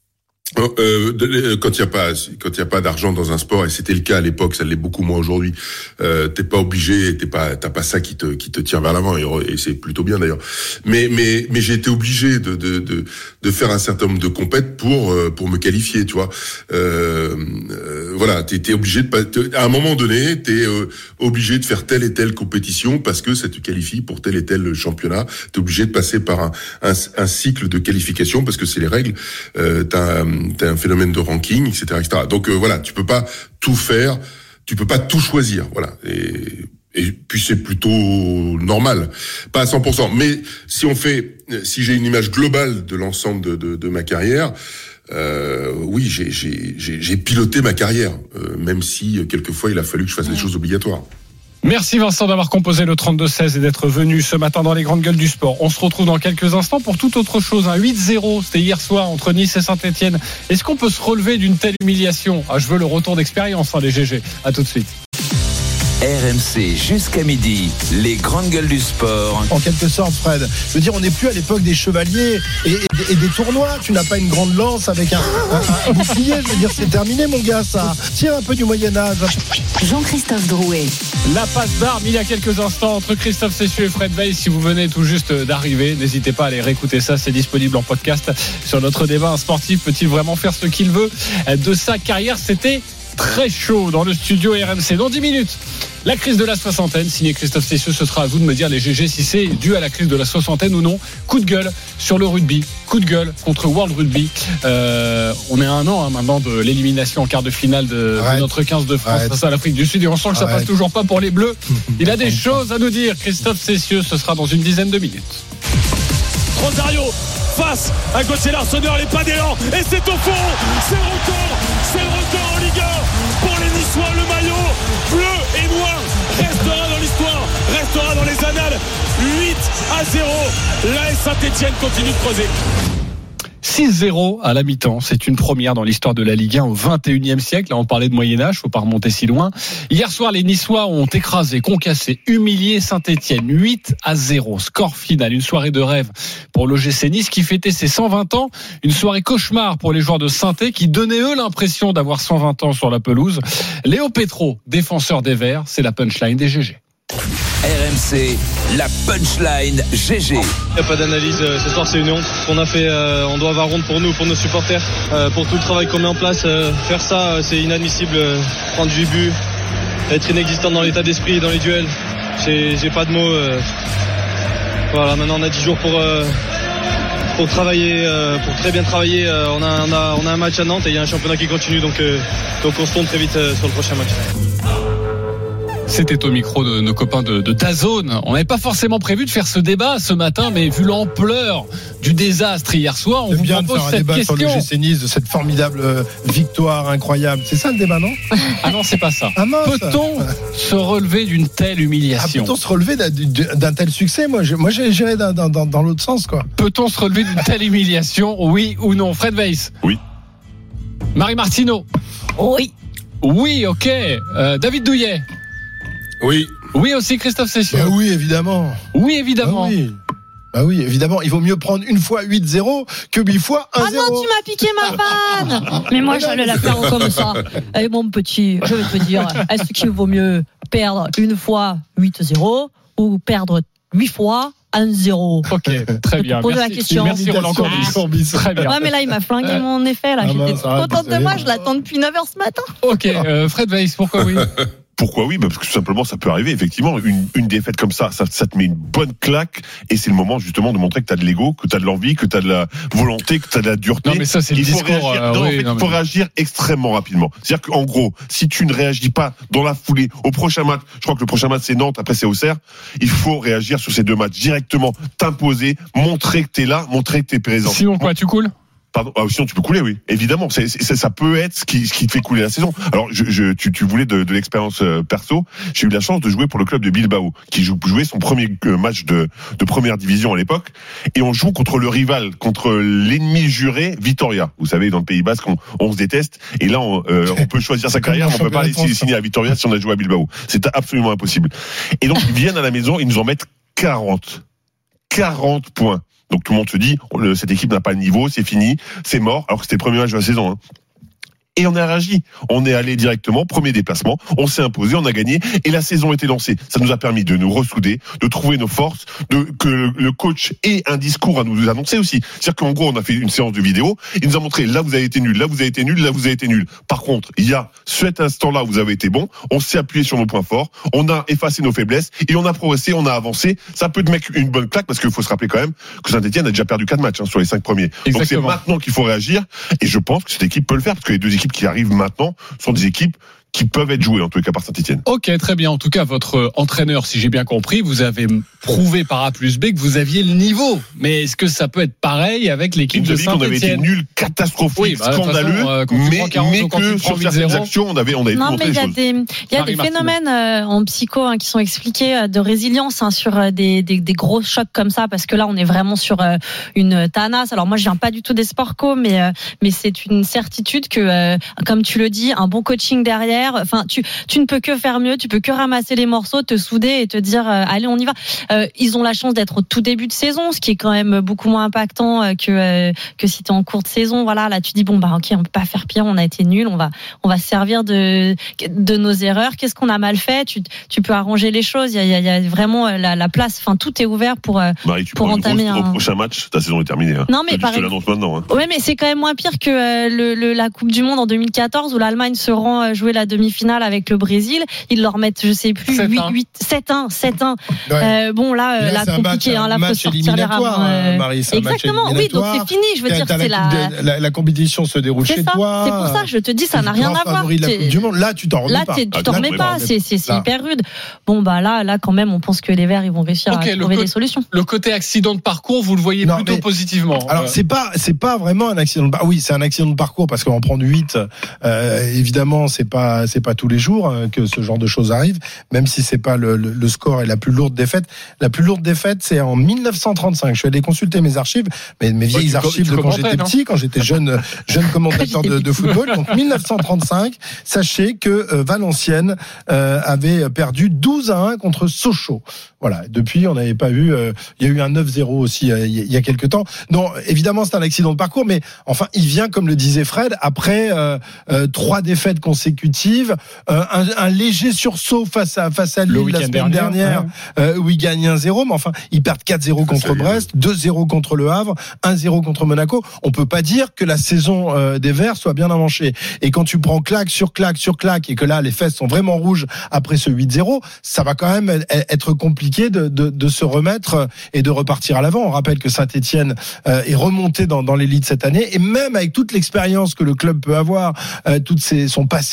Speaker 14: Euh, quand il y a pas quand il y a pas d'argent dans un sport, et c'était le cas à l'époque, ça l'est beaucoup moins aujourd'hui, euh, t'es pas obligé, t'es pas t'as pas ça qui te qui te tire vers l'avant, et, et c'est plutôt bien d'ailleurs. Mais mais mais j'ai été obligé de de de de faire un certain nombre de compètes pour pour me qualifier, tu vois. Euh, euh, voilà, t'es t'es obligé de à un moment donné, t'es euh, obligé de faire telle et telle compétition parce que ça te qualifie pour tel et tel championnat. T'es obligé de passer par un un, un cycle de qualification parce que c'est les règles. Euh, t'as t'as un phénomène de ranking, et cetera, et cetera. Donc euh, voilà, tu peux pas tout faire, tu peux pas tout choisir, voilà. Et, et puis c'est plutôt normal, pas à cent pour cent. Mais si on fait, si j'ai une image globale de l'ensemble de, de, de ma carrière, euh, oui, j'ai, j'ai, j'ai, j'ai piloté ma carrière, euh, même si euh, quelquefois il a fallu que je fasse des choses obligatoires.
Speaker 3: Merci Vincent d'avoir composé le trente-deux seize et d'être venu ce matin dans les grandes gueules du sport. On se retrouve dans quelques instants pour toute autre chose. Un huit zéro, c'était hier soir entre Nice et Saint-Etienne. Est-ce qu'on peut se relever d'une telle humiliation? Ah, je veux le retour d'expérience, hein, les G G. À tout de suite.
Speaker 2: R M C jusqu'à midi, les grandes gueules du sport.
Speaker 5: En quelque sorte, Fred. Je veux dire, on n'est plus à l'époque des chevaliers et, et, et des tournois. Tu n'as pas une grande lance avec un, un, un bouclier. Je veux dire, c'est terminé, mon gars, ça. Tiens, un peu du Moyen-Âge.
Speaker 1: Jean-Christophe Drouet.
Speaker 3: La passe d'armes il y a quelques instants entre Christophe Cessieux et Fred Weiss. Si vous venez tout juste d'arriver, n'hésitez pas à aller réécouter ça. C'est disponible en podcast sur notre débat. Un sportif peut-il vraiment faire ce qu'il veut de sa carrière? C'était très chaud dans le studio R M C. Dans dix minutes, la crise de la soixantaine, signé Christophe Cessieux. Ce sera à vous de me dire, les G G, si c'est dû à la crise de la soixantaine ou non. Coup de gueule sur le rugby, coup de gueule contre World Rugby. Euh, on est à un an hein, maintenant de l'élimination en quart de finale de, de notre quinze de France face à l'Afrique du Sud, et on sent que ça Arrête. passe toujours pas pour les Bleus. Il a des choses à nous dire, Christophe Cessieux. Ce sera dans une dizaine de minutes.
Speaker 6: Rosario face à Gauthier Larsonneur, les pas d'élan, et c'est au fond, c'est le record, c'est le record en Ligue un pour les Niçois. Le maillot bleu et noir restera dans l'histoire, restera dans les annales. Huit à zéro, l'A S Saint-Etienne continue de creuser.
Speaker 3: six zéro à la mi-temps, c'est une première dans l'histoire de la Ligue un au vingt et unième siècle. Là, on parlait de Moyen-Âge, faut pas remonter si loin. Hier soir, les Niçois ont écrasé, concassé, humilié Saint-Etienne, huit à zéro. Score final, une soirée de rêve pour l'O G C Nice qui fêtait ses cent vingt ans. Une soirée cauchemar pour les joueurs de Saint-Etienne qui donnaient eux l'impression d'avoir cent vingt ans sur la pelouse. Léo Petro, défenseur des Verts, c'est la punchline des G G.
Speaker 2: R M C, la punchline G G.
Speaker 16: Il n'y a pas d'analyse, ce soir c'est une honte. Ce qu'on a fait, euh, on doit avoir honte pour nous, pour nos supporters, euh, pour tout le travail qu'on met en place. Euh, faire ça, euh, c'est inadmissible. Euh, prendre huit buts, être inexistant dans l'état d'esprit et dans les duels. J'ai, j'ai pas de mots. Euh, voilà, maintenant on a dix jours pour, euh, pour travailler, euh, pour très bien travailler. Euh, on, a, on, a, on a un match à Nantes et il y a un championnat qui continue, donc, euh, donc on se tourne très vite euh, sur le prochain match.
Speaker 3: C'était au micro de nos copains de, de DAZN. On n'avait pas forcément prévu de faire ce débat ce matin, mais vu l'ampleur du désastre hier soir, on
Speaker 5: C'est
Speaker 3: vous
Speaker 5: bien de
Speaker 3: propose
Speaker 5: faire un
Speaker 3: cette
Speaker 5: débat
Speaker 3: question.
Speaker 5: sur le G C Nice, de cette formidable euh, victoire incroyable. C'est ça le débat, non?
Speaker 3: Ah non, c'est pas ça.
Speaker 5: Ah mince.
Speaker 3: Peut-on se relever d'une telle
Speaker 5: Ah,
Speaker 3: humiliation?
Speaker 5: peut-on se relever d'un, d'un tel succès? Moi, je, moi, j'ai géré dans, dans, dans, dans l'autre sens, quoi.
Speaker 3: Peut-on se relever d'une telle humiliation? Oui ou non? Fred Weiss?
Speaker 13: Oui.
Speaker 3: Marie Martineau?
Speaker 4: Oui.
Speaker 3: Oui, ok. Euh, David Douillet?
Speaker 14: Oui.
Speaker 3: Oui aussi, Christophe Cessieux?
Speaker 5: Bah oui, évidemment.
Speaker 3: Oui, évidemment.
Speaker 5: Bah oui. Bah oui, évidemment, il vaut mieux prendre une fois huit zéro que huit fois un zéro.
Speaker 4: Ah non, tu m'as piqué ma vanne. Mais moi, j'allais la faire comme ça. Et mon petit, je vais te dire, est-ce qu'il vaut mieux perdre une fois huit zéro ou perdre huit fois un zéro?
Speaker 3: Ok, très bien.
Speaker 4: Pose la
Speaker 3: Merci,
Speaker 4: question.
Speaker 3: merci Roland Courbis. Très bien.
Speaker 4: Ouais, mais là, il m'a flingué mon effet. Là,
Speaker 5: Ah
Speaker 4: j'étais
Speaker 5: mince,
Speaker 4: trop
Speaker 5: arrête,
Speaker 4: contente de
Speaker 5: désolé.
Speaker 4: moi. Je l'attends depuis neuf heures ce matin.
Speaker 3: Ok, euh, Fred Weiss, pourquoi oui?
Speaker 13: Pourquoi oui? Bah parce que tout simplement ça peut arriver. Effectivement, une, une défaite comme ça, ça, ça te met une bonne claque et c'est le moment justement de montrer que t'as de l'ego, que t'as de l'envie, que t'as de la volonté, que t'as de la dureté.
Speaker 3: Non mais ça c'est le
Speaker 13: il faut
Speaker 3: discours.
Speaker 13: réagir,
Speaker 3: euh,
Speaker 13: non,
Speaker 3: oui,
Speaker 13: en fait,
Speaker 3: non,
Speaker 13: il faut
Speaker 3: mais-
Speaker 13: réagir extrêmement rapidement. C'est-à-dire qu'en gros, si tu ne réagis pas dans la foulée au prochain match, je crois que le prochain match c'est Nantes, après c'est Auxerre, il faut réagir sur ces deux matchs directement, t'imposer, montrer que t'es là, montrer que t'es présent.
Speaker 3: Sinon quoi, tu coules?
Speaker 13: Pardon, ah, sinon tu peux couler, oui, évidemment. C'est, c'est, ça peut être ce qui, ce qui te fait couler la saison. Alors, je, je, tu, tu voulais de, de l'expérience euh, perso. J'ai eu la chance de jouer pour le club de Bilbao, qui joue, jouait son premier euh, match de, de première division à l'époque, et on joue contre le rival, contre l'ennemi juré, Vitoria. Vous savez, dans le Pays Basque, on, on se déteste, et là, on, euh, on peut choisir sa carrière, mais on peut pas aller signer à Vitoria si on a joué à Bilbao. C'est absolument impossible. Et donc, ils viennent à la maison, ils nous en mettent quarante. quarante points. Donc tout le monde se dit, cette équipe n'a pas le niveau, c'est fini, c'est mort, alors que c'était le premier match de la saison. Hein. Et on a réagi. On est allé directement, premier déplacement, on s'est imposé, on a gagné, et la saison était lancée. Ça nous a permis de nous ressouder, de trouver nos forces, de que le coach ait un discours à nous annoncer aussi. C'est-à-dire qu'en gros, on a fait une séance de vidéo, il nous a montré, là vous avez été nul, là vous avez été nul, là vous avez été nul. Par contre, il y a cet instant-là où vous avez été bon, on s'est appuyé sur nos points forts, on a effacé nos faiblesses, et on a progressé, on a avancé. Ça peut te mettre une bonne claque, parce qu'il faut se rappeler quand même que Saint-Etienne a déjà perdu quatre matchs hein, sur les cinq premiers.
Speaker 3: Exactement.
Speaker 13: Donc c'est maintenant qu'il faut réagir, et je pense que cette équipe peut le faire, parce que les deux équipes qui arrivent maintenant sont des équipes qui peuvent être jouées, en tout cas par Saint-Etienne.
Speaker 3: Ok, très bien. En tout cas, votre entraîneur, si j'ai bien compris, vous avez prouvé par A plus B que vous aviez le niveau. Mais est-ce que ça peut être pareil avec l'équipe
Speaker 13: Il nous
Speaker 3: de
Speaker 13: a dit qu'on avait été
Speaker 3: Saint-Etienne?
Speaker 13: nul, catastrophique,
Speaker 3: Oui, bah, de toute
Speaker 13: scandaleux,
Speaker 3: façon, euh, quand tu
Speaker 13: mais,
Speaker 3: prends quarante
Speaker 13: mais
Speaker 3: ou quand tu
Speaker 13: que
Speaker 3: prends
Speaker 13: sur
Speaker 3: huit
Speaker 13: certaines
Speaker 3: zéro.
Speaker 13: actions, on avait, on avait pu
Speaker 4: Non,
Speaker 13: montrer
Speaker 4: mais il
Speaker 13: des
Speaker 4: y a
Speaker 13: choses.
Speaker 4: des, il y a
Speaker 3: Marie
Speaker 4: des
Speaker 3: Martineau.
Speaker 4: phénomènes euh, en psycho hein, qui sont expliqués euh, de résilience hein, sur euh, des, des, des gros chocs comme ça, parce que là, on est vraiment sur euh, une tanasse. Alors moi, je viens pas du tout des sport co, mais euh, mais c'est une certitude que, euh, comme tu le dis, un bon coaching derrière. Enfin, tu tu ne peux que faire mieux, tu peux que ramasser les morceaux, te souder et te dire euh, allez, on y va. Euh, ils ont la chance d'être au tout début de saison, ce qui est quand même beaucoup moins impactant euh, que euh, que si t'es en cours de saison. Voilà, là, tu dis bon bah ok, on peut pas faire pire, on a été nul, on va on va se servir de de nos erreurs. Qu'est-ce qu'on a mal fait? Tu tu peux arranger les choses. Il y a, il y a, il y a vraiment la, la place. Enfin, tout est ouvert pour euh,
Speaker 13: Marie, tu
Speaker 4: pour
Speaker 13: prends une
Speaker 4: entamer
Speaker 13: grosse,
Speaker 4: un-
Speaker 13: au prochain match, ta saison est terminée. Hein.
Speaker 4: Non, mais
Speaker 13: je te
Speaker 4: pareil.
Speaker 13: l'annonce maintenant. Hein.
Speaker 4: Ouais, mais c'est quand même moins pire que euh, le, le, la Coupe du Monde en deux mille quatorze où l'Allemagne se rend euh, jouer la demi-finale avec le Brésil. Ils leur mettent, je sais plus,
Speaker 3: sept un.
Speaker 4: huit huit sept un sept un
Speaker 5: Ouais.
Speaker 4: Euh, bon, là, euh,
Speaker 5: Là,
Speaker 4: là,
Speaker 5: c'est un
Speaker 4: compliqué.
Speaker 5: match-
Speaker 4: hein, là,
Speaker 5: un
Speaker 4: faut
Speaker 5: match
Speaker 4: sortir les rames.
Speaker 5: éliminatoire,
Speaker 4: euh,
Speaker 5: Marie, c'est un match
Speaker 4: Exactement, oui, donc
Speaker 5: éliminatoire.
Speaker 4: c'est fini. Je veux
Speaker 5: T'as-
Speaker 4: dire,
Speaker 5: t'as
Speaker 4: c'est
Speaker 5: la,
Speaker 4: la.
Speaker 5: coupe de- la, la compétition se déroule
Speaker 4: C'est
Speaker 5: chez
Speaker 4: ça,
Speaker 5: toi.
Speaker 4: c'est pour ça, je te dis, ça n'a rien à voir.
Speaker 5: Favori de la
Speaker 4: T'es-
Speaker 5: Coupe du Monde. Là, tu t'en remets
Speaker 4: Là,
Speaker 5: pas.
Speaker 4: t'es- tu
Speaker 13: Ah,
Speaker 4: t'en
Speaker 13: là,
Speaker 4: remets
Speaker 13: ouais,
Speaker 4: pas,
Speaker 13: bah,
Speaker 4: c'est c'est- c'est
Speaker 5: là.
Speaker 4: hyper rude. Bon, bah là, là, quand même, on pense que les Verts, ils vont réussir
Speaker 3: Ok,
Speaker 4: à
Speaker 3: le
Speaker 4: trouver
Speaker 3: co-
Speaker 4: des solutions.
Speaker 3: Le côté accident de parcours, vous le voyez
Speaker 5: Non,
Speaker 3: plutôt
Speaker 5: mais-
Speaker 3: positivement.
Speaker 5: Alors
Speaker 3: Euh,
Speaker 5: c'est pas c'est pas vraiment un accident de parcours. Oui, c'est un accident de parcours parce qu'en prendre huit, euh, évidemment, c'est pas c'est pas tous les jours euh, que ce genre de choses arrive. Même si c'est pas le, le, le score et la plus lourde défaite. La plus lourde défaite, c'est en mille neuf cent trente-cinq. Je suis allé consulter mes archives, mes, mes vieilles
Speaker 3: Ouais, tu co-
Speaker 5: archives
Speaker 3: tu
Speaker 5: de quand
Speaker 3: commentais,
Speaker 5: j'étais
Speaker 3: non
Speaker 5: petit, quand j'étais jeune jeune commentateur de, de football. Donc mille neuf cent trente-cinq. Sachez que euh, Valenciennes euh, avait perdu douze à un contre Sochaux. Voilà. Depuis, on n'avait pas eu. euh, Il y a eu un neuf zéro aussi euh, il y a quelques temps. Non, évidemment, c'est un accident de parcours, mais enfin, il vient, comme le disait Fred, après euh, euh, trois défaites consécutives, euh, un, un léger sursaut face à face à
Speaker 3: Le
Speaker 5: Lille la
Speaker 3: week-end
Speaker 5: semaine
Speaker 3: dernier,
Speaker 5: dernière,
Speaker 3: ouais.
Speaker 5: euh, où ils gagnent un zéro, mais enfin, ils perdent quatre zéro contre
Speaker 13: c'est-
Speaker 5: Brest, deux zéro contre Le Havre, un zéro contre Monaco. On peut pas dire que la saison euh, des Verts soit bien amanchée. Et quand tu prends claque sur claque sur claque et que là, les fesses sont vraiment rouges après ce huit zéro, ça va quand même être compliqué de, de, de se remettre et de repartir à l'avant. On rappelle que Saint-Etienne euh, est remonté dans, dans l'élite cette année, et même avec toute l'expérience que le club peut avoir, euh, toute ses, son passé glorieux,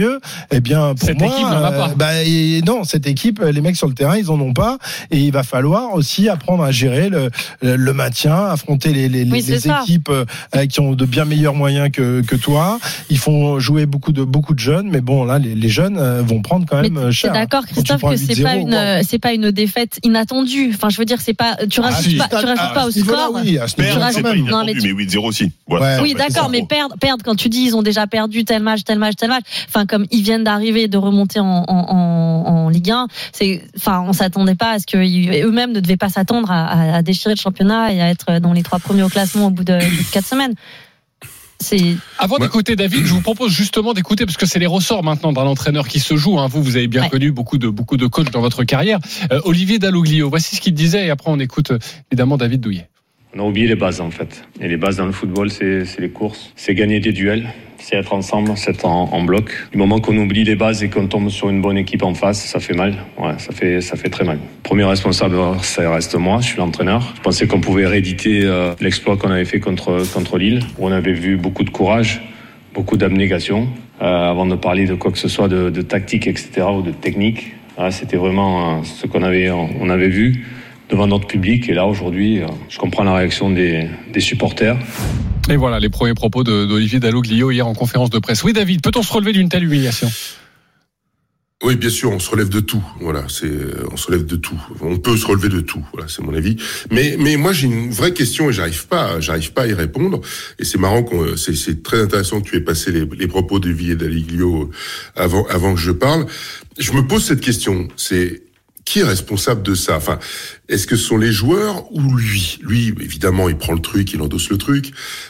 Speaker 5: mieux. Eh bien, pour
Speaker 3: cette
Speaker 5: moi,
Speaker 3: équipe n'en a pas.
Speaker 5: Euh, bah, et non, cette équipe, les mecs sur le terrain, ils en ont pas. Et il va falloir aussi apprendre à gérer le, le, le maintien, affronter les, les,
Speaker 4: oui,
Speaker 5: les équipes euh, qui ont de bien meilleurs moyens que, que toi. Ils font jouer beaucoup de beaucoup de jeunes, mais bon, là, les, les jeunes euh, vont prendre quand même
Speaker 4: mais
Speaker 5: cher.
Speaker 4: T'es d'accord, Christophe, que c'est pas une, euh, c'est pas une défaite inattendue. Enfin, je veux dire, c'est pas, tu rajoutes
Speaker 5: ah, si,
Speaker 4: pas, tu rajoutes
Speaker 5: ah,
Speaker 4: pas au score.
Speaker 13: Oui, à ce niveau-là, c'est pas inattendu, mais huit zéro aussi.
Speaker 4: Voilà. Oui, d'accord, mais perdre, perdre quand tu dis ils ont déjà perdu tel match, tel match, tel match. Enfin, comme ils viennent d'arriver, de remonter en, en, en, en Ligue un, c'est, enfin, on s'attendait pas à ce que eux-mêmes ne devaient pas s'attendre à, à, à déchirer le championnat et à être dans les trois premiers au classement au bout de, de quatre semaines. C'est...
Speaker 3: Avant d'écouter David, je vous propose justement d'écouter, parce que c'est les ressorts maintenant d'un entraîneur qui se joue. Hein. Vous, vous avez bien ouais. connu beaucoup de, beaucoup de coachs dans votre carrière. Euh, Olivier Dalloglio, voici ce qu'il disait, et après on écoute évidemment David Douillet.
Speaker 17: On a oublié les bases en fait. Et les bases dans le football, c'est, c'est les courses, c'est gagner des duels, c'est être ensemble, c'est être en, en bloc. Du moment qu'on oublie les bases et qu'on tombe sur une bonne équipe en face, ça fait mal. Ouais, ça fait, ça fait très mal. Premier responsable, ça reste moi, je suis l'entraîneur. Je pensais qu'on pouvait rééditer euh, l'exploit qu'on avait fait contre, contre Lille, où on avait vu beaucoup de courage, beaucoup d'abnégation, euh, avant de parler de quoi que ce soit de, de tactique, et cetera, ou de technique. Ah, c'était vraiment euh, ce qu'on avait, on avait vu devant notre public. Et là, aujourd'hui, je comprends la réaction des, des supporters.
Speaker 3: Et voilà les premiers propos de, d'Olivier Dalloglio hier en conférence de presse. Oui, David, peut-on se relever d'une telle humiliation ?
Speaker 14: Oui, bien sûr, on se relève de tout. Voilà, c'est, on se relève de tout. On peut se relever de tout. Voilà, c'est mon avis. Mais, mais moi, j'ai une vraie question et j'arrive pas, j'arrive pas à y répondre. Et c'est marrant qu'on, c'est, c'est très intéressant que tu aies passé les, les propos d'Olivier Dalloglio avant, avant que je parle. Je me pose cette question. C'est, qui est responsable de ça ? Enfin, est-ce que ce sont les joueurs ou lui ? Lui, évidemment, il prend le truc, il endosse le truc.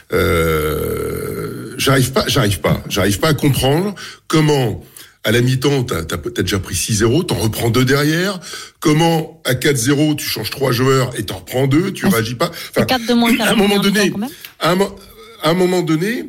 Speaker 14: Euh, j'arrive pas, j'arrive pas, j'arrive pas à comprendre comment, à la mi-temps, t'as, t'as peut-être déjà pris six zéro, t'en reprends deux derrière. Comment, à quatre zéro, tu changes trois joueurs et t'en reprends deux, tu ah, réagis pas. Enfin,
Speaker 4: quatre de moins
Speaker 14: à un moment donné, à un, à un moment donné,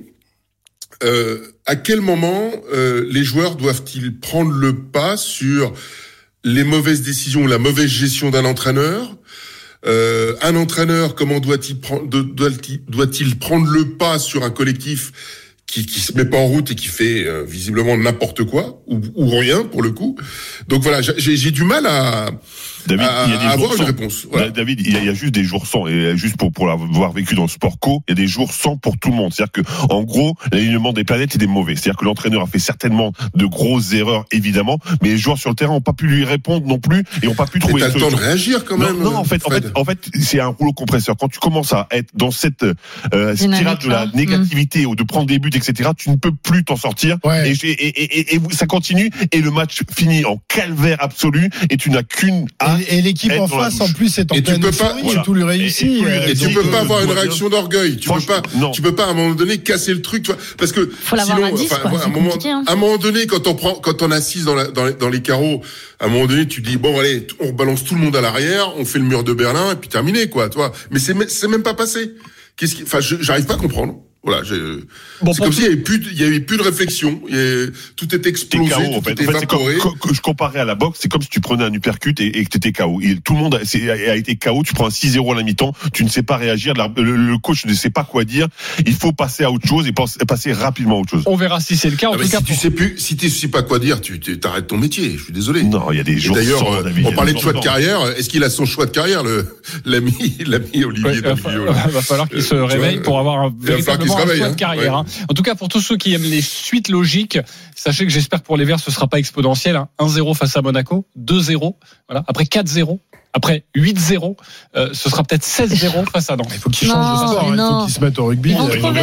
Speaker 14: euh, à quel moment euh, les joueurs doivent-ils prendre le pas sur les mauvaises décisions, la mauvaise gestion d'un entraîneur. Euh, un entraîneur, comment doit-il prendre, doit-il, doit-il prendre le pas sur un collectif qui, qui se met pas en route et qui fait euh, visiblement n'importe quoi ou, ou rien pour le coup. Donc voilà, j'ai, j'ai du mal à,
Speaker 13: David,
Speaker 14: à,
Speaker 13: il y a des
Speaker 14: à avoir
Speaker 13: jours
Speaker 14: une
Speaker 13: sans.
Speaker 14: réponse. Voilà.
Speaker 13: David, il y, a, il y a juste des jours sans, et juste pour pour l'avoir vécu dans le sport co, il y a des jours sans pour tout le monde. C'est-à-dire que en gros, l'alignement des planètes est des mauvais. C'est-à-dire que l'entraîneur a fait certainement de grosses erreurs, évidemment, mais les joueurs sur le terrain n'ont pas pu lui répondre non plus et n'ont pas pu trouver.
Speaker 14: Et t'as le temps de réagir quand même.
Speaker 13: Non, non en fait,
Speaker 14: Fred.
Speaker 13: en fait, en fait, c'est un rouleau compresseur. Quand tu commences à être dans cette euh, spirale de la négativité mmh. ou de prendre des buts, et cetera, tu ne peux plus t'en sortir. Ouais. Et, et, et, et, et ça continue et le match finit en calvaire absolu et tu n'as qu'une.
Speaker 5: Et, et l'équipe en face en plus est en pleine euphorie et tout lui réussit.
Speaker 14: Et, et, et, et tu peux pas avoir une réaction d'orgueil. Tu peux pas. Non. Tu peux pas à un moment donné casser le truc, tu vois, parce que
Speaker 4: faut sinon, à dix, enfin, quoi, à un moment, hein.
Speaker 14: à un moment donné, quand on prend, quand on assise dans, la, dans, les, dans les carreaux, à un moment donné, tu dis bon allez, on balance tout le monde à l'arrière, on fait le mur de Berlin et puis terminé quoi, toi. Mais c'est c'est même pas passé. Qu'est-ce qui, enfin, je, j'arrive pas à comprendre. Voilà, j'ai... Bon, c'est comme s'il y avait plus, de, il y avait plus de réflexion. Il y avait... Tout est explosé, K O, tout en fait. est en fait, évaporé.
Speaker 13: C'est comme, je comparais à la boxe, c'est comme si tu prenais un uppercut et, et que t'étais K O. Et tout le monde a, a été K O. Tu prends un six zéro à la mi-temps, tu ne sais pas réagir. Le, le coach ne sait pas quoi dire. Il faut passer à autre chose et passer rapidement à autre chose.
Speaker 3: On verra si c'est le cas. En
Speaker 14: ah,
Speaker 3: tout
Speaker 14: si
Speaker 3: cas,
Speaker 14: tu sais plus, si tu sais pas quoi dire, tu t'arrêtes ton métier. Je suis désolé.
Speaker 13: Non, il y a des jours.
Speaker 14: D'ailleurs,
Speaker 13: sans,
Speaker 14: on parlait de choix de carrière. Est-ce qu'il a son choix de carrière, le l'ami, l'ami Olivier Dalloglio?
Speaker 3: Il va falloir qu'il se réveille pour avoir un véritablement un choix de carrière. En tout cas, pour tous ceux qui aiment les suites logiques, sachez que j'espère que pour les Verts, ce sera pas exponentiel. Hein. un zéro face à Monaco, deux zéro, voilà. Après quatre zéro, après huit zéro, euh, ce sera peut-être seize zéro face à Nantes.
Speaker 5: Il faut qu'ils changent de sport, il faut qu'ils se mettent au rugby.
Speaker 4: Ils vont trouver.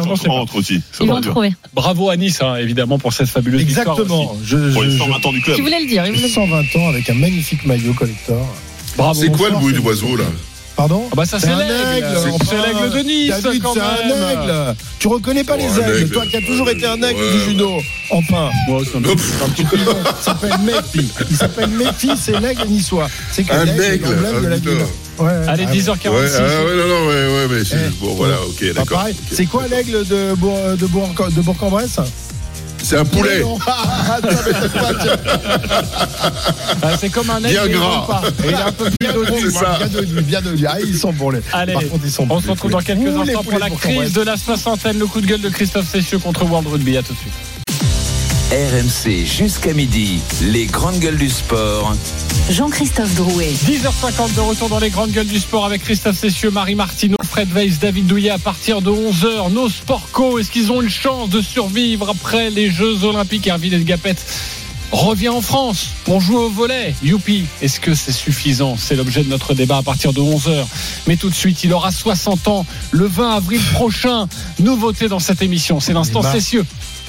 Speaker 13: Ils
Speaker 4: vont trouver.
Speaker 3: Bravo à Nice, hein, évidemment, pour cette fabuleuse
Speaker 5: victoire. Exactement. Je, je,
Speaker 13: pour les cent vingt ans du club.
Speaker 4: Tu voulais le dire. Il voulait
Speaker 5: cent vingt ans avec un magnifique maillot collector.
Speaker 14: Bravo. C'est quoi le bruit d'oiseau là?
Speaker 5: Pardon
Speaker 3: ah bah ça c'est, c'est l'aigle, c'est, c'est l'aigle de Nice.
Speaker 5: David,
Speaker 3: quand
Speaker 5: c'est
Speaker 3: même.
Speaker 5: un aigle. Tu reconnais pas oh, les aigles, toi qui as toujours été un aigle ouais. du judo. Enfin,
Speaker 3: ouais, c'est un, un petit peu.
Speaker 5: Il s'appelle Méfi. Il s'appelle Méfi, c'est l'aigle niçois. C'est
Speaker 14: un aigle, l'emblème de la ville.
Speaker 3: Ouais, allez, dix heures quarante-six.
Speaker 14: Ouais, ah, ouais, non, non, ouais, ouais, mais c'est eh, bon, voilà, ok, d'accord.
Speaker 5: Pareil. Okay. C'est quoi l'aigle de Bourg, de Bourg, de Bourg-en-Bresse?
Speaker 14: C'est un poulet.
Speaker 5: Ah,
Speaker 3: c'est comme un aigle.
Speaker 14: Bien gras.
Speaker 3: Et il est un peu bien donné.
Speaker 14: C'est ça.
Speaker 5: Bien donné, bien donné. Ah, ils sont bons les.
Speaker 3: Allez,
Speaker 5: par contre, ils sont
Speaker 3: on se retrouve dans quelques Ouh, instants pour la crise de la soixantaine. Le coup de gueule de Christophe Cessieux contre World Rugby. À tout de suite.
Speaker 2: R M C jusqu'à midi, les grandes gueules du sport.
Speaker 1: Jean-Christophe Drouet.
Speaker 3: dix heures cinquante de retour dans les grandes gueules du sport avec Christophe Cessieux, Marie Martineau, Fred Weiss, David Douillet à partir de onze heures. Nos Sportco, est-ce qu'ils ont une chance de survivre après les Jeux Olympiques? Hervé Gapet revient en France pour jouer au volley. Youpi, est-ce que c'est suffisant? C'est l'objet de notre débat à partir de onze heures. Mais tout de suite, il aura soixante ans le vingt avril prochain. Nouveauté dans cette émission, c'est l'instant Cessieux.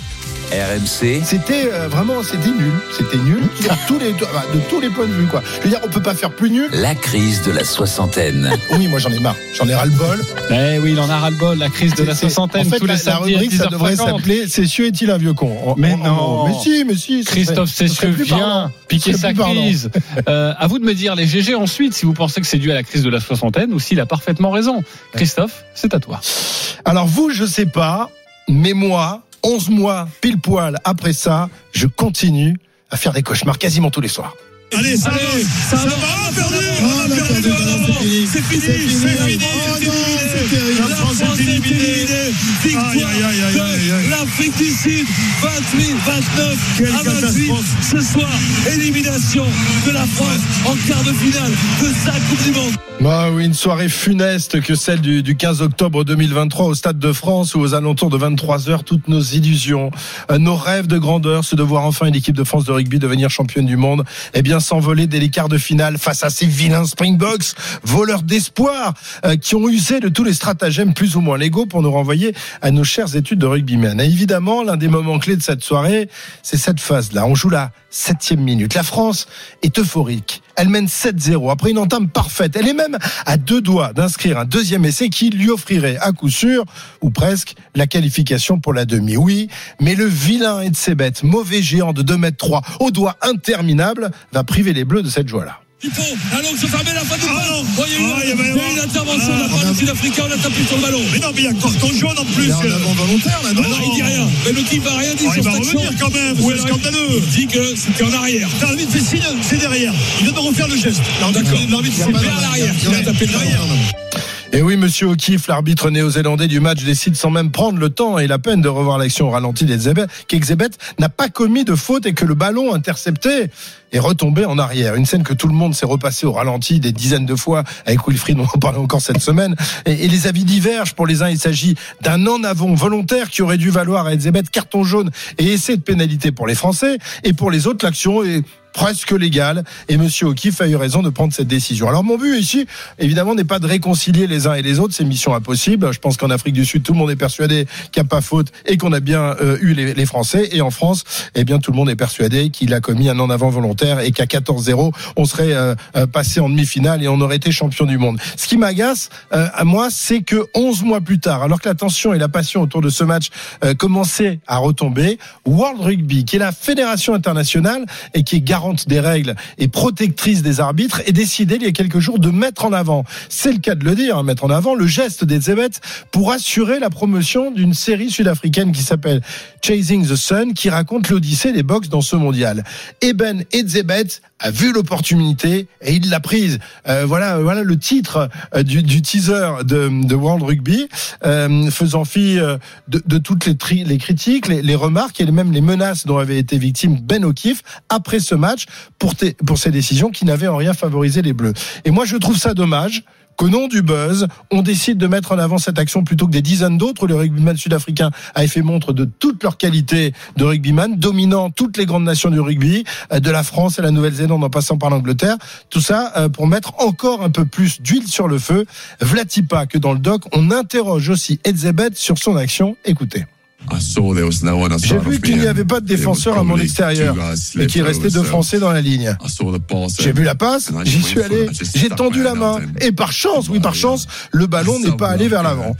Speaker 2: R M C.
Speaker 5: C'était euh, vraiment, c'était nul. C'était nul de tous les, de, de tous les points de vue, quoi. Je veux dire, on peut pas faire plus nul.
Speaker 2: La crise de la soixantaine.
Speaker 5: Oui, moi j'en ai marre. J'en ai ras-le-bol.
Speaker 3: Eh oui, il en a ras-le-bol, la crise de la soixantaine.
Speaker 5: En fait,
Speaker 3: tous
Speaker 5: la,
Speaker 3: les samedis
Speaker 5: la rubrique,
Speaker 3: à
Speaker 5: ça devrait s'appeler Cessieux est-il un vieux con? On,
Speaker 3: mais
Speaker 5: on,
Speaker 3: non.
Speaker 5: On, mais si, mais si.
Speaker 3: Christophe Cessieux vient piquer sa crise. Euh, à vous de me dire, les G G, ensuite, si vous pensez que c'est dû à la crise de la soixantaine ou s'il a parfaitement raison. Christophe, c'est à toi.
Speaker 5: Alors vous, je sais pas, mais moi, onze mois pile poil après ça, je continue à faire des cauchemars quasiment tous les soirs.
Speaker 6: Allez, ça Allez, va, ça va, on a perdu, on a perdu, c'est fini, c'est fini, c'est fini, c'est fini, la France est éliminée, victoire de l'Afrique du Sud, vingt-huit vingt-neuf à vingt-huit, ce soir, élimination de la France en quart de finale de sa Coupe du Monde.
Speaker 5: Bah oui, une soirée funeste que celle du, du quinze octobre deux mille vingt-trois au Stade de France où aux alentours de vingt-trois heures, toutes nos illusions, euh, nos rêves de grandeur, c'est de voir enfin une équipe de France de rugby devenir championne du monde, eh bien s'envoler dès les quarts de finale face à ces vilains Springboks, voleurs d'espoir, euh, qui ont usé de tous les stratagèmes plus ou moins légaux pour nous renvoyer à nos chères études de rugbyman. Et évidemment, l'un des moments clés de cette soirée, c'est cette phase-là. On joue la septième minute. La France est euphorique. Elle mène sept zéro après une entame parfaite. Elle est même à deux doigts d'inscrire un deuxième essai qui lui offrirait à coup sûr, ou presque, la qualification pour la demi. Oui, mais le vilain Etzebeth, mauvais géant de deux mètres trois, aux doigts interminables, va priver les Bleus de cette joie-là.
Speaker 6: Il faut, alors que se fermer la fin de ballon. Oh, il y a eu, ah, il y a eu une intervention de la part du Sud-Africain, on a tapé sur le ballon. Mais non, mais il y a carton jaune en plus. Il y a un avant volontaire là, non, ah, non, il dit rien. Mais le type va rien dire ah, sur cette action. Il va revenir quand même, c'est scandaleux. Il dit que c'était en arrière. L'arbitre fait signe, c'est derrière. Il vient de refaire le geste. Non, d'accord. L'arbitre c'est bien à l'arrière. Il a tapé derrière.
Speaker 5: Et oui, monsieur O'Keefe, l'arbitre néo-zélandais du match, décide sans même prendre le temps et la peine de revoir l'action au ralenti d'Etzebeth, qu'Etzebeth n'a pas commis de faute et que le ballon intercepté est retombé en arrière. Une scène que tout le monde s'est repassé au ralenti des dizaines de fois avec Wilfried, on en parlait encore cette semaine. Et, et les avis divergent. Pour les uns, il s'agit d'un en avant volontaire qui aurait dû valoir à Etzebeth carton jaune et essai de pénalité pour les Français. Et pour les autres, l'action est presque légal, et monsieur O'Keefe a eu raison de prendre cette décision. Alors mon but ici, évidemment, n'est pas de réconcilier les uns et les autres, c'est mission impossible. Je pense qu'en Afrique du Sud, tout le monde est persuadé qu'il n'y a pas faute et qu'on a bien euh, eu les, les Français, et en France, eh bien tout le monde est persuadé qu'il a commis un en avant volontaire et qu'à quatorze zéro, on serait euh, euh, passé en demi-finale et on aurait été champion du monde. Ce qui m'agace, euh, à moi, c'est que onze mois plus tard, alors que la tension et la passion autour de ce match euh, commençaient à retomber, World Rugby, qui est la fédération internationale et qui est garante des règles et protectrice des arbitres, est décidé il y a quelques jours de mettre en avant, c'est le cas de le dire, hein, mettre en avant le geste d'Etzebeth pour assurer la promotion d'une série sud-africaine qui s'appelle Chasing the Sun, qui raconte l'odyssée des box dans ce mondial. Eben Etzebeth a vu l'opportunité et il l'a prise. Euh, voilà, voilà le titre euh, du, du teaser de, de World Rugby, euh, faisant fi euh, de, de toutes les, tri, les critiques, les, les remarques et même les menaces dont avait été victime Ben O'Keefe après ce match pour, te, pour ces décisions qui n'avaient en rien favorisé les Bleus. Et moi, je trouve ça dommage qu'au nom du buzz, on décide de mettre en avant cette action plutôt que des dizaines d'autres. Le rugbyman sud-africain a fait montre de toute leur qualité de rugbyman, dominant toutes les grandes nations du rugby, de la France à la Nouvelle-Zélande en passant par l'Angleterre. Tout ça pour mettre encore un peu plus d'huile sur le feu. Vlati pas que dans le doc, on interroge aussi Etzebeth sur son action. Écoutez. J'ai vu qu'il n'y avait pas de défenseur à mon extérieur et qu'il restait deux Français dans la ligne. J'ai vu la passe, j'y suis allé, j'ai tendu la main et par chance, oui par chance, le ballon n'est pas allé vers l'avant.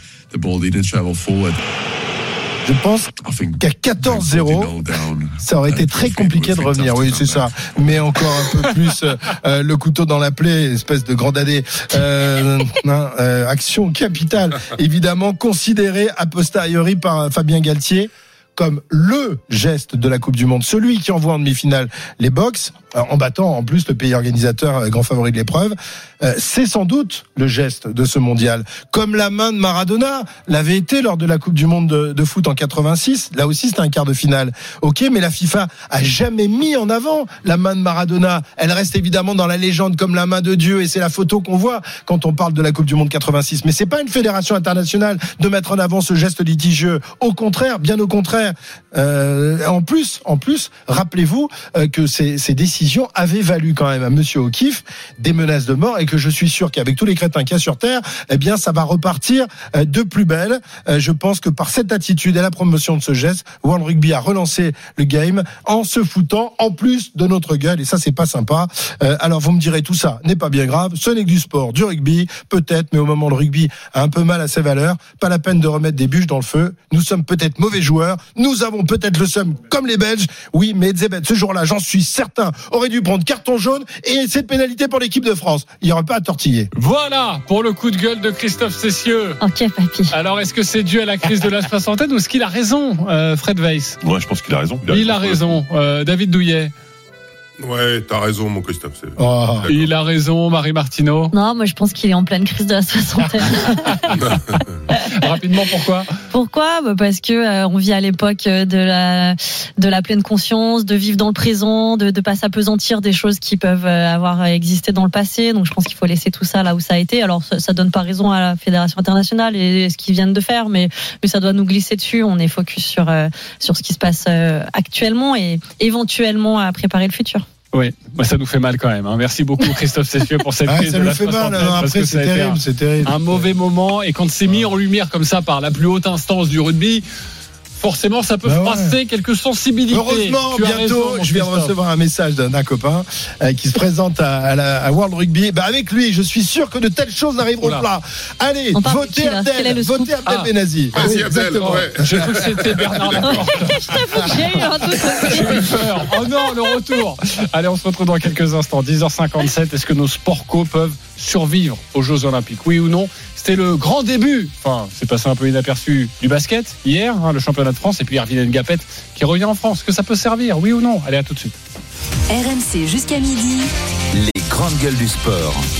Speaker 5: Je pense qu'à quatorze zéro, ça aurait été très compliqué de revenir. Oui, c'est ça. Mais encore un peu plus euh, le couteau dans la plaie, espèce de grand dadé. Euh, hein, euh, action capitale, évidemment considérée a posteriori par Fabien Galtier comme le geste de la Coupe du Monde, celui qui envoie en demi-finale les Box, en battant en plus le pays organisateur grand favori de l'épreuve. euh, c'est sans doute le geste de ce mondial. Comme la main de Maradona l'avait été lors de la Coupe du Monde de, de foot en quatre-vingt-six. Là aussi, c'était un quart de finale. Ok, mais la FIFA a jamais mis en avant la main de Maradona. Elle reste évidemment dans la légende comme la main de Dieu, et c'est la photo qu'on voit quand on parle de la Coupe du Monde quatre-vingt-six. Mais c'est pas une fédération internationale de mettre en avant ce geste litigieux. Au contraire, bien au contraire. Euh, en plus, en plus, rappelez-vous euh, que ces, ces décisions avaient valu quand même à Monsieur O'Keefe des menaces de mort, et que je suis sûr qu'avec tous les crétins qu'il y a sur Terre, eh bien, ça va repartir euh, de plus belle. Euh, je pense que par cette attitude et la promotion de ce geste, World Rugby a relancé le game en se foutant en plus de notre gueule, et ça, c'est pas sympa. Euh, alors, vous me direz, tout ça n'est pas bien grave. Ce n'est que du sport, du rugby, peut-être, mais au moment où le rugby a un peu mal à ses valeurs, pas la peine de remettre des bûches dans le feu. Nous sommes peut-être mauvais joueurs, nous avons peut-être le seum comme les Belges, oui, mais Zebet, ce jour-là, j'en suis certain, aurait dû prendre carton jaune et cette pénalité pour l'équipe de France. Il n'y aurait pas à tortiller.
Speaker 3: Voilà pour le coup de gueule de Christophe Cessieux.
Speaker 4: Ok, papy.
Speaker 3: Alors, est-ce que c'est dû à la crise de la soixantaine ou est-ce qu'il a raison, euh, Fred Weiss?
Speaker 13: Ouais, je pense qu'il a raison. Il a
Speaker 3: Il
Speaker 13: raison.
Speaker 3: a raison. Euh, David Douillet.
Speaker 14: Ouais, t'as raison, mon Christophe. C'est...
Speaker 5: Oh.
Speaker 3: Il a raison, Marie Martineau.
Speaker 4: Non, moi je pense qu'il est en pleine crise de la soixantaine.
Speaker 3: Rapidement, pourquoi?
Speaker 4: Pourquoi? Bah parce que euh, on vit à l'époque de la de la pleine conscience, de vivre dans le présent, de de pas s'apesantir des choses qui peuvent avoir existé dans le passé. Donc je pense qu'il faut laisser tout ça là où ça a été. Alors ça, ça donne pas raison à la Fédération internationale et ce qu'ils viennent de faire, mais mais ça doit nous glisser dessus. On est focus sur euh, sur ce qui se passe euh, actuellement et éventuellement à préparer le futur.
Speaker 3: Oui, bah ça nous fait mal quand même. Hein. Merci beaucoup Christophe Cessieux pour cette
Speaker 5: Ah,
Speaker 3: crise
Speaker 5: ça
Speaker 3: de
Speaker 5: nous
Speaker 3: la
Speaker 5: fait mal.
Speaker 3: soixantaine,
Speaker 5: Non,
Speaker 3: parce
Speaker 5: après,
Speaker 3: que
Speaker 5: c'est
Speaker 3: ça a été
Speaker 5: terrible,
Speaker 3: un,
Speaker 5: c'est terrible.
Speaker 3: un mauvais moment, et quand c'est mis en lumière comme ça par la plus haute instance du rugby, forcément, ça peut
Speaker 5: bah
Speaker 3: froisser
Speaker 5: ouais.
Speaker 3: quelques sensibilités.
Speaker 5: Heureusement,
Speaker 3: tu as
Speaker 5: bientôt,
Speaker 3: raison,
Speaker 5: je viens de recevoir un message d'un, d'un copain euh, qui se présente à, à, la, à World Rugby. Bah, avec lui, je suis sûr que de telles choses n'arriveront
Speaker 3: Oula.
Speaker 5: pas. Allez,
Speaker 4: On parle de
Speaker 5: votez
Speaker 4: qui, là ? Quel est
Speaker 5: Abdel,
Speaker 4: le scoop ?
Speaker 5: votez Abdel
Speaker 3: Ah.
Speaker 5: Benazi.
Speaker 14: Vas-y,
Speaker 5: Oui,
Speaker 14: Abdel,
Speaker 5: exactement.
Speaker 14: ouais.
Speaker 3: J'ai cru que c'était Bernard Laporte.
Speaker 4: Je t'avoue que j'ai eu un doute aussi.
Speaker 3: J'ai eu peur. Oh non, le retour. Allez, on se retrouve dans quelques instants. dix heures cinquante-sept. Est-ce que nos sport co peuvent survivre aux Jeux Olympiques? Oui ou non? C'était le grand début. Enfin, c'est passé un peu inaperçu du basket hier, hein, le championnat de France, et puis Erwin Ngapet qui revient en France. Est-ce que ça peut servir? Oui ou non? Allez, à tout de suite.
Speaker 1: R M C jusqu'à midi.
Speaker 2: Les grandes gueules du sport.